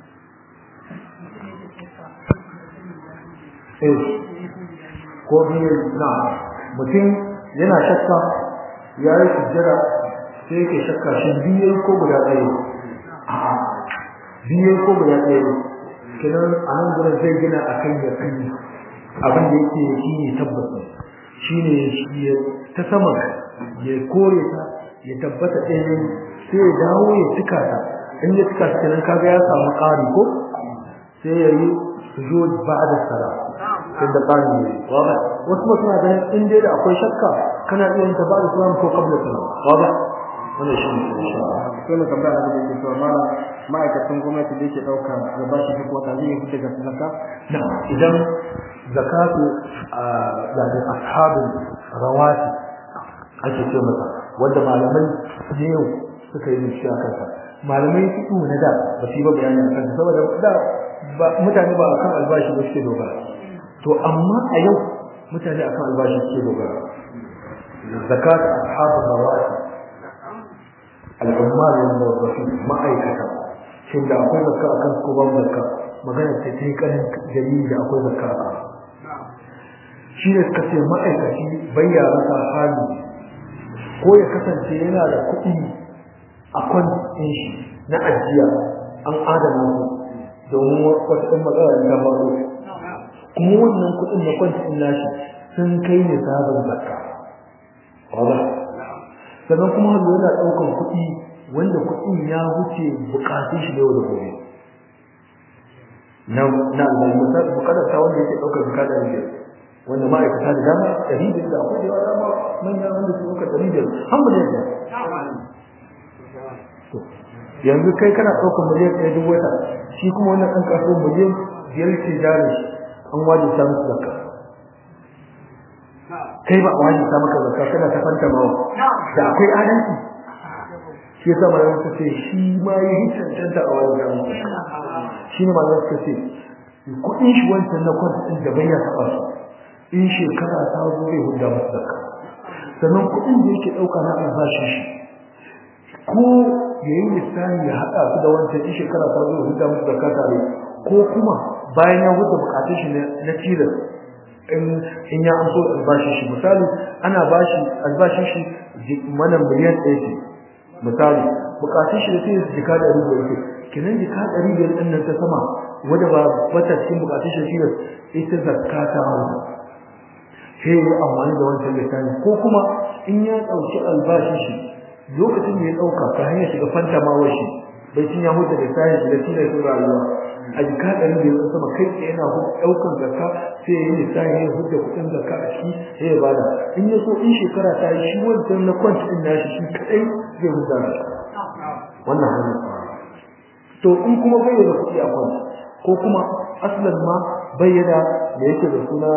eh ko biyu na mutum yana shakka yayi sujada sai yake shakka shin biyu ko guda ɗaya a'a biyu ko guda ɗaya kenan a nan gurin zai gina akan yakini abin da yake shine tabbata shine shi ta sama ya kore ta ya tabbata ɗaya sai ya dawo ya cika ta in ya cika ta kenan kaga ya samu ƙari ko sai ya yi sujud ba'da salat sai da ƙari ne waba wasu mutum na ganin in dai da akwai shakka kana iya yin ta ba'da salat ko qabla salat waba wannan shi ne insha Allah sai mu tambaya da yake cewa mala ma'aikatan gwamnati da yake dauka da ba shi ko ta zai fita ga zakka na idan zakatu da ashabul rawati ake ce masa wanda malamai ne yau suka yi shi a kansa malamai su na da ba su yi ba bayani akan saboda da mutane ba akan albashi ba suke dogara to amma a yau mutane akan albashi suke dogara zakat ashabul rawati al'umma ne da wasu ma'aikata shin da akwai zakka akan ko ba zakka magana ta ta kanin dalili da akwai zakka akan shi ne suka ce ma'aikaci bayya rasa hali ko ya kasance yana da kuɗi a kwantin shi na ajiya an adana su domin wata ɗan matsala da ta faru kuma wannan kuɗin na kwantin nashi sun kai ne sabon zakka sannan kuma wanda yana ɗaukar kuɗi wanda kuɗin ya wuce bukatun shi da yau da gobe na na da bukatar ta wanda yake ɗaukar bukatar da wanda ma'aikata da dama ɗari biyar da akwai da yawa dama manya wanda su ɗaukar ɗari biyar an miliyan biyar yanzu kai kana ɗaukar miliyan ɗaya duk wata shi kuma wannan ɗan kasuwar miliyan biyar ke jari an wajen ta musu zakka kai ba wani ta maka zakka kana ta fanta mawa da akwai adalci shi yasa malamin ta ce shi ma yi cancanta a wani gani shi ne malamin ta ce kuɗin shi wancan na kwanta ɗin da bayyana taɓa su in shekara ta zo zai hudda masu zakka sannan kuɗin da yake ɗauka na albashin shi ko ya yi lissafi ya haɗa su da wancan in shekara ta zo hudda masu zakka tare ko kuma bayan ya hudda bukatun shi na tilas in in ya amso albashin shi misali ana bashi albashin shi mana miliyan ɗaya ce misali bukatun shi da sai jika da rubu yake kenan jika ɗari biyar ɗin nan ta sama wanda ba wata cikin bukatun shi shi ita zakka ta hawa sai ya amfani da wancan lissafi ko kuma in ya ɗauki albashin shi lokacin da ya ɗauka ta hanyar shiga fanta ma washi bai cin ya huta da sayin shi da tilar sun rayuwa a jika ɗari da yanzu sama kai tsaye yana ɗaukan zakka sai ya yi lissafi ya huta kuɗin zakka a ciki sai ya bada in ya so in shekara ta yi shi wancan na kwanci ɗin nashi shi kaɗai zai huta da wannan hanyar to in kuma bayyana kuɗi a kwanci ko kuma asalin ma bayyana da yake da suna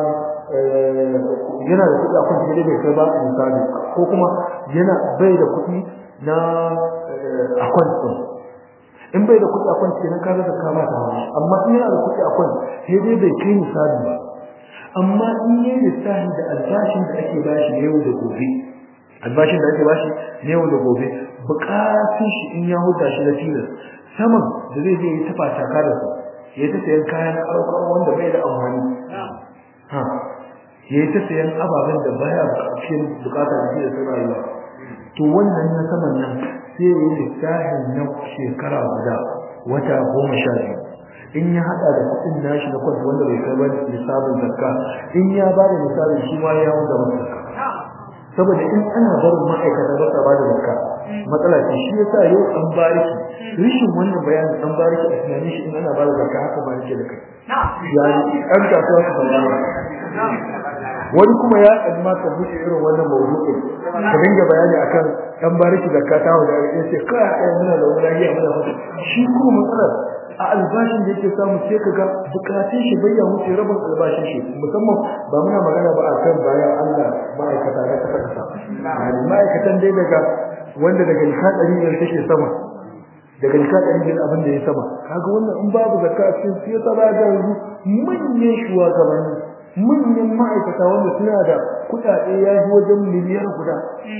yana da kuɗi a kwanci da bai kai ba misali ko kuma yana bai da kuɗi na a kwanci in bai da kuɗi a kwanci kenan ka ga zakka ba ta hawa amma in yana da kuɗi a kwanci sai dai bai kai misali ba amma in yayi lissafi da albashin da ake bashi na yau da gobe albashin da ake bashi na yau da gobe bukatun shi in ya huta shi da tilas saman da zai je ya tafa taka da su ya ta sayan kayan ƙarƙar wanda bai da amfani ha ya ta sayan ababen da baya cikin bukatar da ke da rayuwa to wannan na saman nan sai ya yi lissafin na shekara guda wata goma sha biyu in ya hada da kuɗin nashi na kwanta wanda bai kai ba lissafin zakka in ya ba da lissafin shi ma ya wanda masa zakka saboda in ana barin ma'aikata ba sa ba da zakka matsala ce shi yasa yau an bariki rishin wannan bayanin an bariki a tunanin shi in ana ba da zakka haka ba yake da kai yani an kasuwa su fara wani kuma ya azma ka buɗe irin wannan mawdu'i ka dinga bayani akan dan bariki zakka ta wanda yace kai kai muna da wallahi muna fata shi kuma matsalar a albashin da yake samu sai kaga bukatun shi bayyana wuce rabin albashin shi musamman ba muna magana ba akan bayan Allah ma'aikata da kasa kasa ma'aikatan dai daga wanda daga likadari ne take sama daga likadari din abin da ya sama kaga wannan in babu zakka cikin sai ta ba ga manyan shugabanni manyan ma'aikata wanda suna da kudade ya ji wajen miliyar guda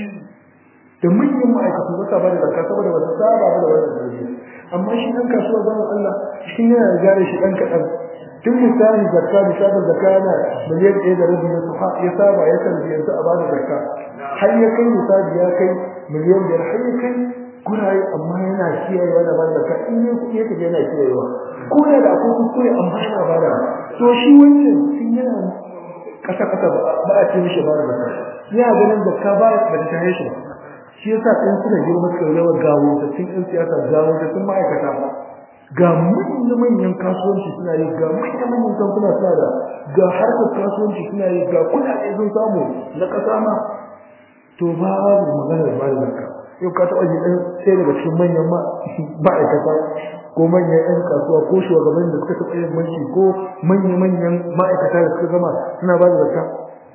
da manyan ma'aikatu ba sa ba da zakka saboda ba su saba da wannan dalili amma shi dan kasuwa zan Allah shi ne ya gare shi dan kadan tun misali zakka misalin zakka na miliyan ɗaya da rabi ya saba ya kan yanzu a bada zakka har ya kai misali ya kai miliyan biyar har ya kai guraye amma yana kiyayewa da bada zakka in ne kuɗi yake yana kiyayewa ko da da akwai kuskure amma yana bada to shi wannan sun yana kasa kasa ba a ce mishi bada zakka ya ganin zakka ba ba ta tare shi ba shi yasa ɗan suna girma suka yawa gawo da cikin ɗan siyasa gawo da sun ma'aikata ga manyan manyan kasuwanci suna yi ga manyan manyan kamfuna suna da ga harkar kasuwanci suna yi ga kuɗaɗe sun samu na ƙasa ma to babu maganar ba da zakka yau ka taɓa ji ɗan sai daga cikin manyan ma'aikata ko manyan ƴan kasuwa ko shugabannin da suka taɓa yin mulki ko manyan manyan ma'aikata da suka gama suna ba da zakka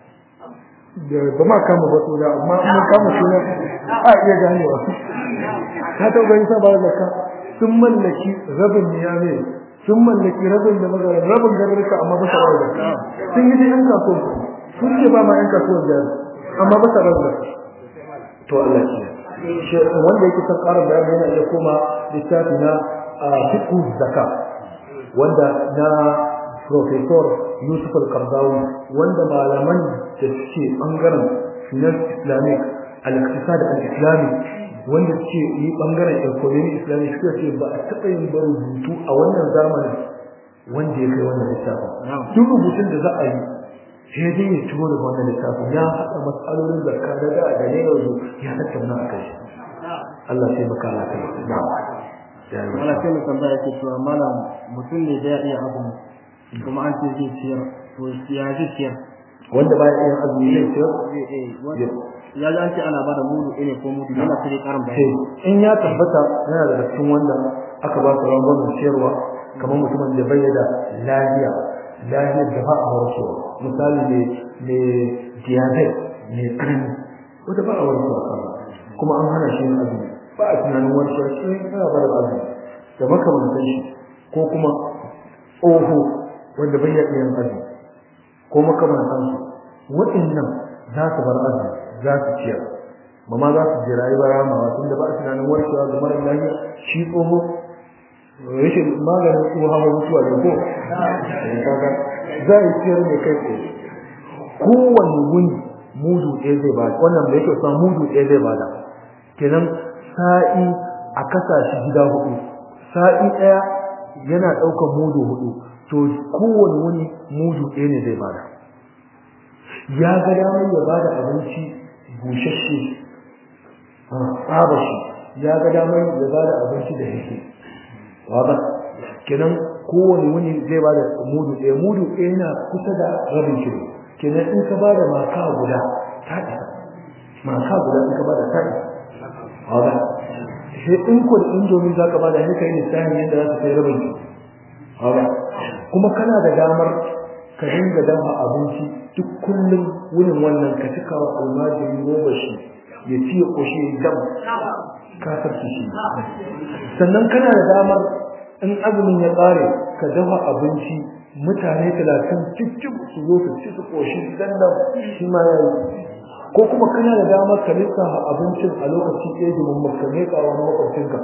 ba ma kama ba so da amma mun kama suna a iya ganewa ka ta gani sa ba zakka sun mallaki rabin niyame sun mallaki rabin da magana rabin garuruka amma ba sa ba zakka sun yi yan kasuwa sun ce ba ma yan kasuwa jari amma ba sa ba zakka to Allah ya wanda yake son ƙarin bayani yana iya koma littafi na fiqh zakka wanda na Professor Yusuf Al-Qardawi wanda malaman da suke bangaren finance islamic al-iqtisad al-islami wanda suke yi bangaren economy islamic suka ce ba a taɓa yin ba rubutu a wannan zamanin wanda ya kai wannan littafin duk rubutun da za a yi sai dai ya tuwo da wannan littafin ya haɗa matsalolin zakka da da da ne yanzu ya tattauna a kai Allah sai baka lafiya na'am wala sai mu tambaya ke cewa malam mutum ne da ya iya abu kuma an ce zai ciyar to ya zai ciyar wanda baya yin azumi ne ciyar ya ga an ce ana bada mudu ne ko mudu yana sai karin bayani in ya tabbata yana da cikin wanda aka ba su rangon ciyarwa kamar mutumin da bai da lafiya lafiyar da ba a warkewa misali ne ne diabetes ne tsanani wanda ba a warkewa kuma an hana shi yin azumi ba a tunanin warkewa shi yana bada azumi da makamantan shi ko kuma tsoho wanda bai ya iya azumi ko makamantan su waɗannan za su bar azumi za su ciyar mama za su je rayuwa ramawa tunda ba a tunanin warkewa ga mara lafiya shi tsoho rashin maganin tsoho hawa mutuwa da ko za a yi ciyar ne kai tsaye kowanne wuni mudu ɗaya zai bada wannan da yake son mudu ɗaya zai bada kenan sa'i a kasashe gida hudu sa'i ɗaya yana ɗaukar mudu hudu to kowanne wuni mudu ɗaya ne zai bada ya ga damar ya bada abinci bushashe tsaba shi ya ga damar ya bada abinci da yake waba kenan kowane wuni zai bada mudu ɗaya mudu ɗaya yana kusa da rabin kilo kenan in ka bada maka guda ta isa maka guda in ka bada ta isa waba sai in ko da indomi za ka bada ne kai lissafin yadda za ka kai rabin kilo waba kuma kana da damar ka dinga dafa abinci duk kullum wurin wannan ka cika wa almajiri roba shi ya ci ya koshe dam ka sarki shi sannan kana da damar in azumin ya tsare ka dafa abinci mutane talatin cikin su zo su ci su koshi dan da shi ma yayi ko kuma kana da damar ka lissafa abincin a lokaci ɗaya da mun ka ne ka wani makwabcinka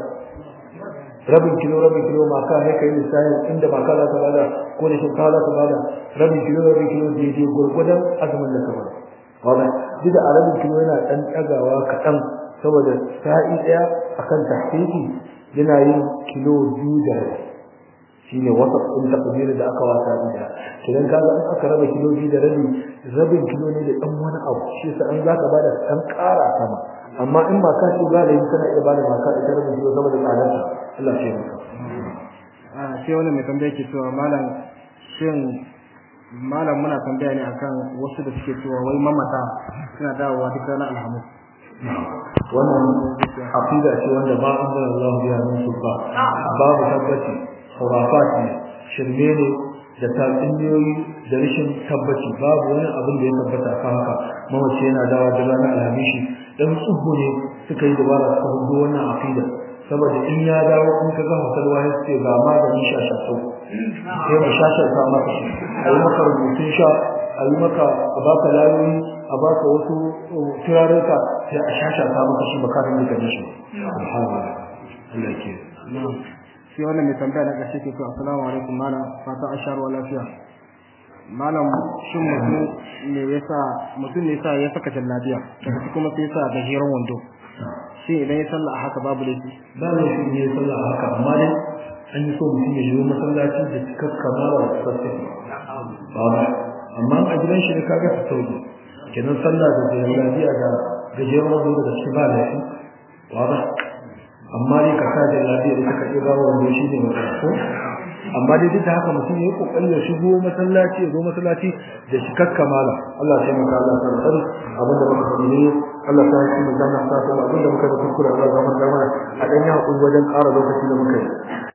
rabin kilo rabin kilo maka sai kai lissafi inda maka za ka bada ko da shinkafa za ka bada rabin kilo rabin kilo daidai gurgudan azumin da ka bada wanda duk da rabin kilo yana dan dagawa kaɗan saboda sa'i ɗaya akan tahqiqi yana yin kilo biyu da rabi shine wasa in takbir da aka wasa da kidan kaga in aka raba kilo biyu da rabi rabin kilo ne da dan wani abu shi sa an zaka bada dan ƙara sama amma in ba ka shi ba da yin kana iya bada maka ita rabin kilo sama da tsadarsa Allah ya yi ah sai wani mai tambaya ke cewa malam shin malam muna tambaya ne akan wasu da suke cewa wai mamata suna dawowa duk ranar alhamis wannan aqida ce wanda ba an da Allah ya musu ba babu tabbaci khurafat ne shirme ne da tatsuniyoyi da rashin tabbaci babu wani abin da ya tabbata kan haka mamace yana dawa da ranar alhamishi dan tsubbo ne suka yi dabara suka hudu wannan aqida saboda in ya dawo in ka ga hotalwa ya ce ga maganin shashato sai mu shashata maka a yi maka rubutun sha a yi maka a baka layoyi a baka wasu turarurka sai a shashata maka shi baka da ka ji shi subhanallah Allah ke shi wannan mai tambaya na ƙarshe ke cewa assalamu alaikum malam fata ashar wa lafiya malam shin mutum ne yasa mutum ne yasa ya saka jallabiya daga cikin kuma sai yasa gajeren wando shi idan ya salla a haka babu laifi ba laifi ne ya salla a haka amma dai an yi so mutum ya shigo masallaci da cikar kamala da sassafe ba amma a gidan shi ne kaga ta sauki kenan sallah da jallabiya da gajeren wando daga cikin ba laifi ba amma dai ka sa jallabiya da ka ɗiba wando shi ne matsala amma dai duk da haka mutum ya yi kokari ya shigo masallaci ya zo masallaci da cikar kamala Allah ya taimaka Allah ya tsare abinda muka faɗi ne Allah ta yi mu zanna ta abinda muka da kuskure Allah ya zama da mana a dan ya hakuri wajen ƙara lokaci da muka yi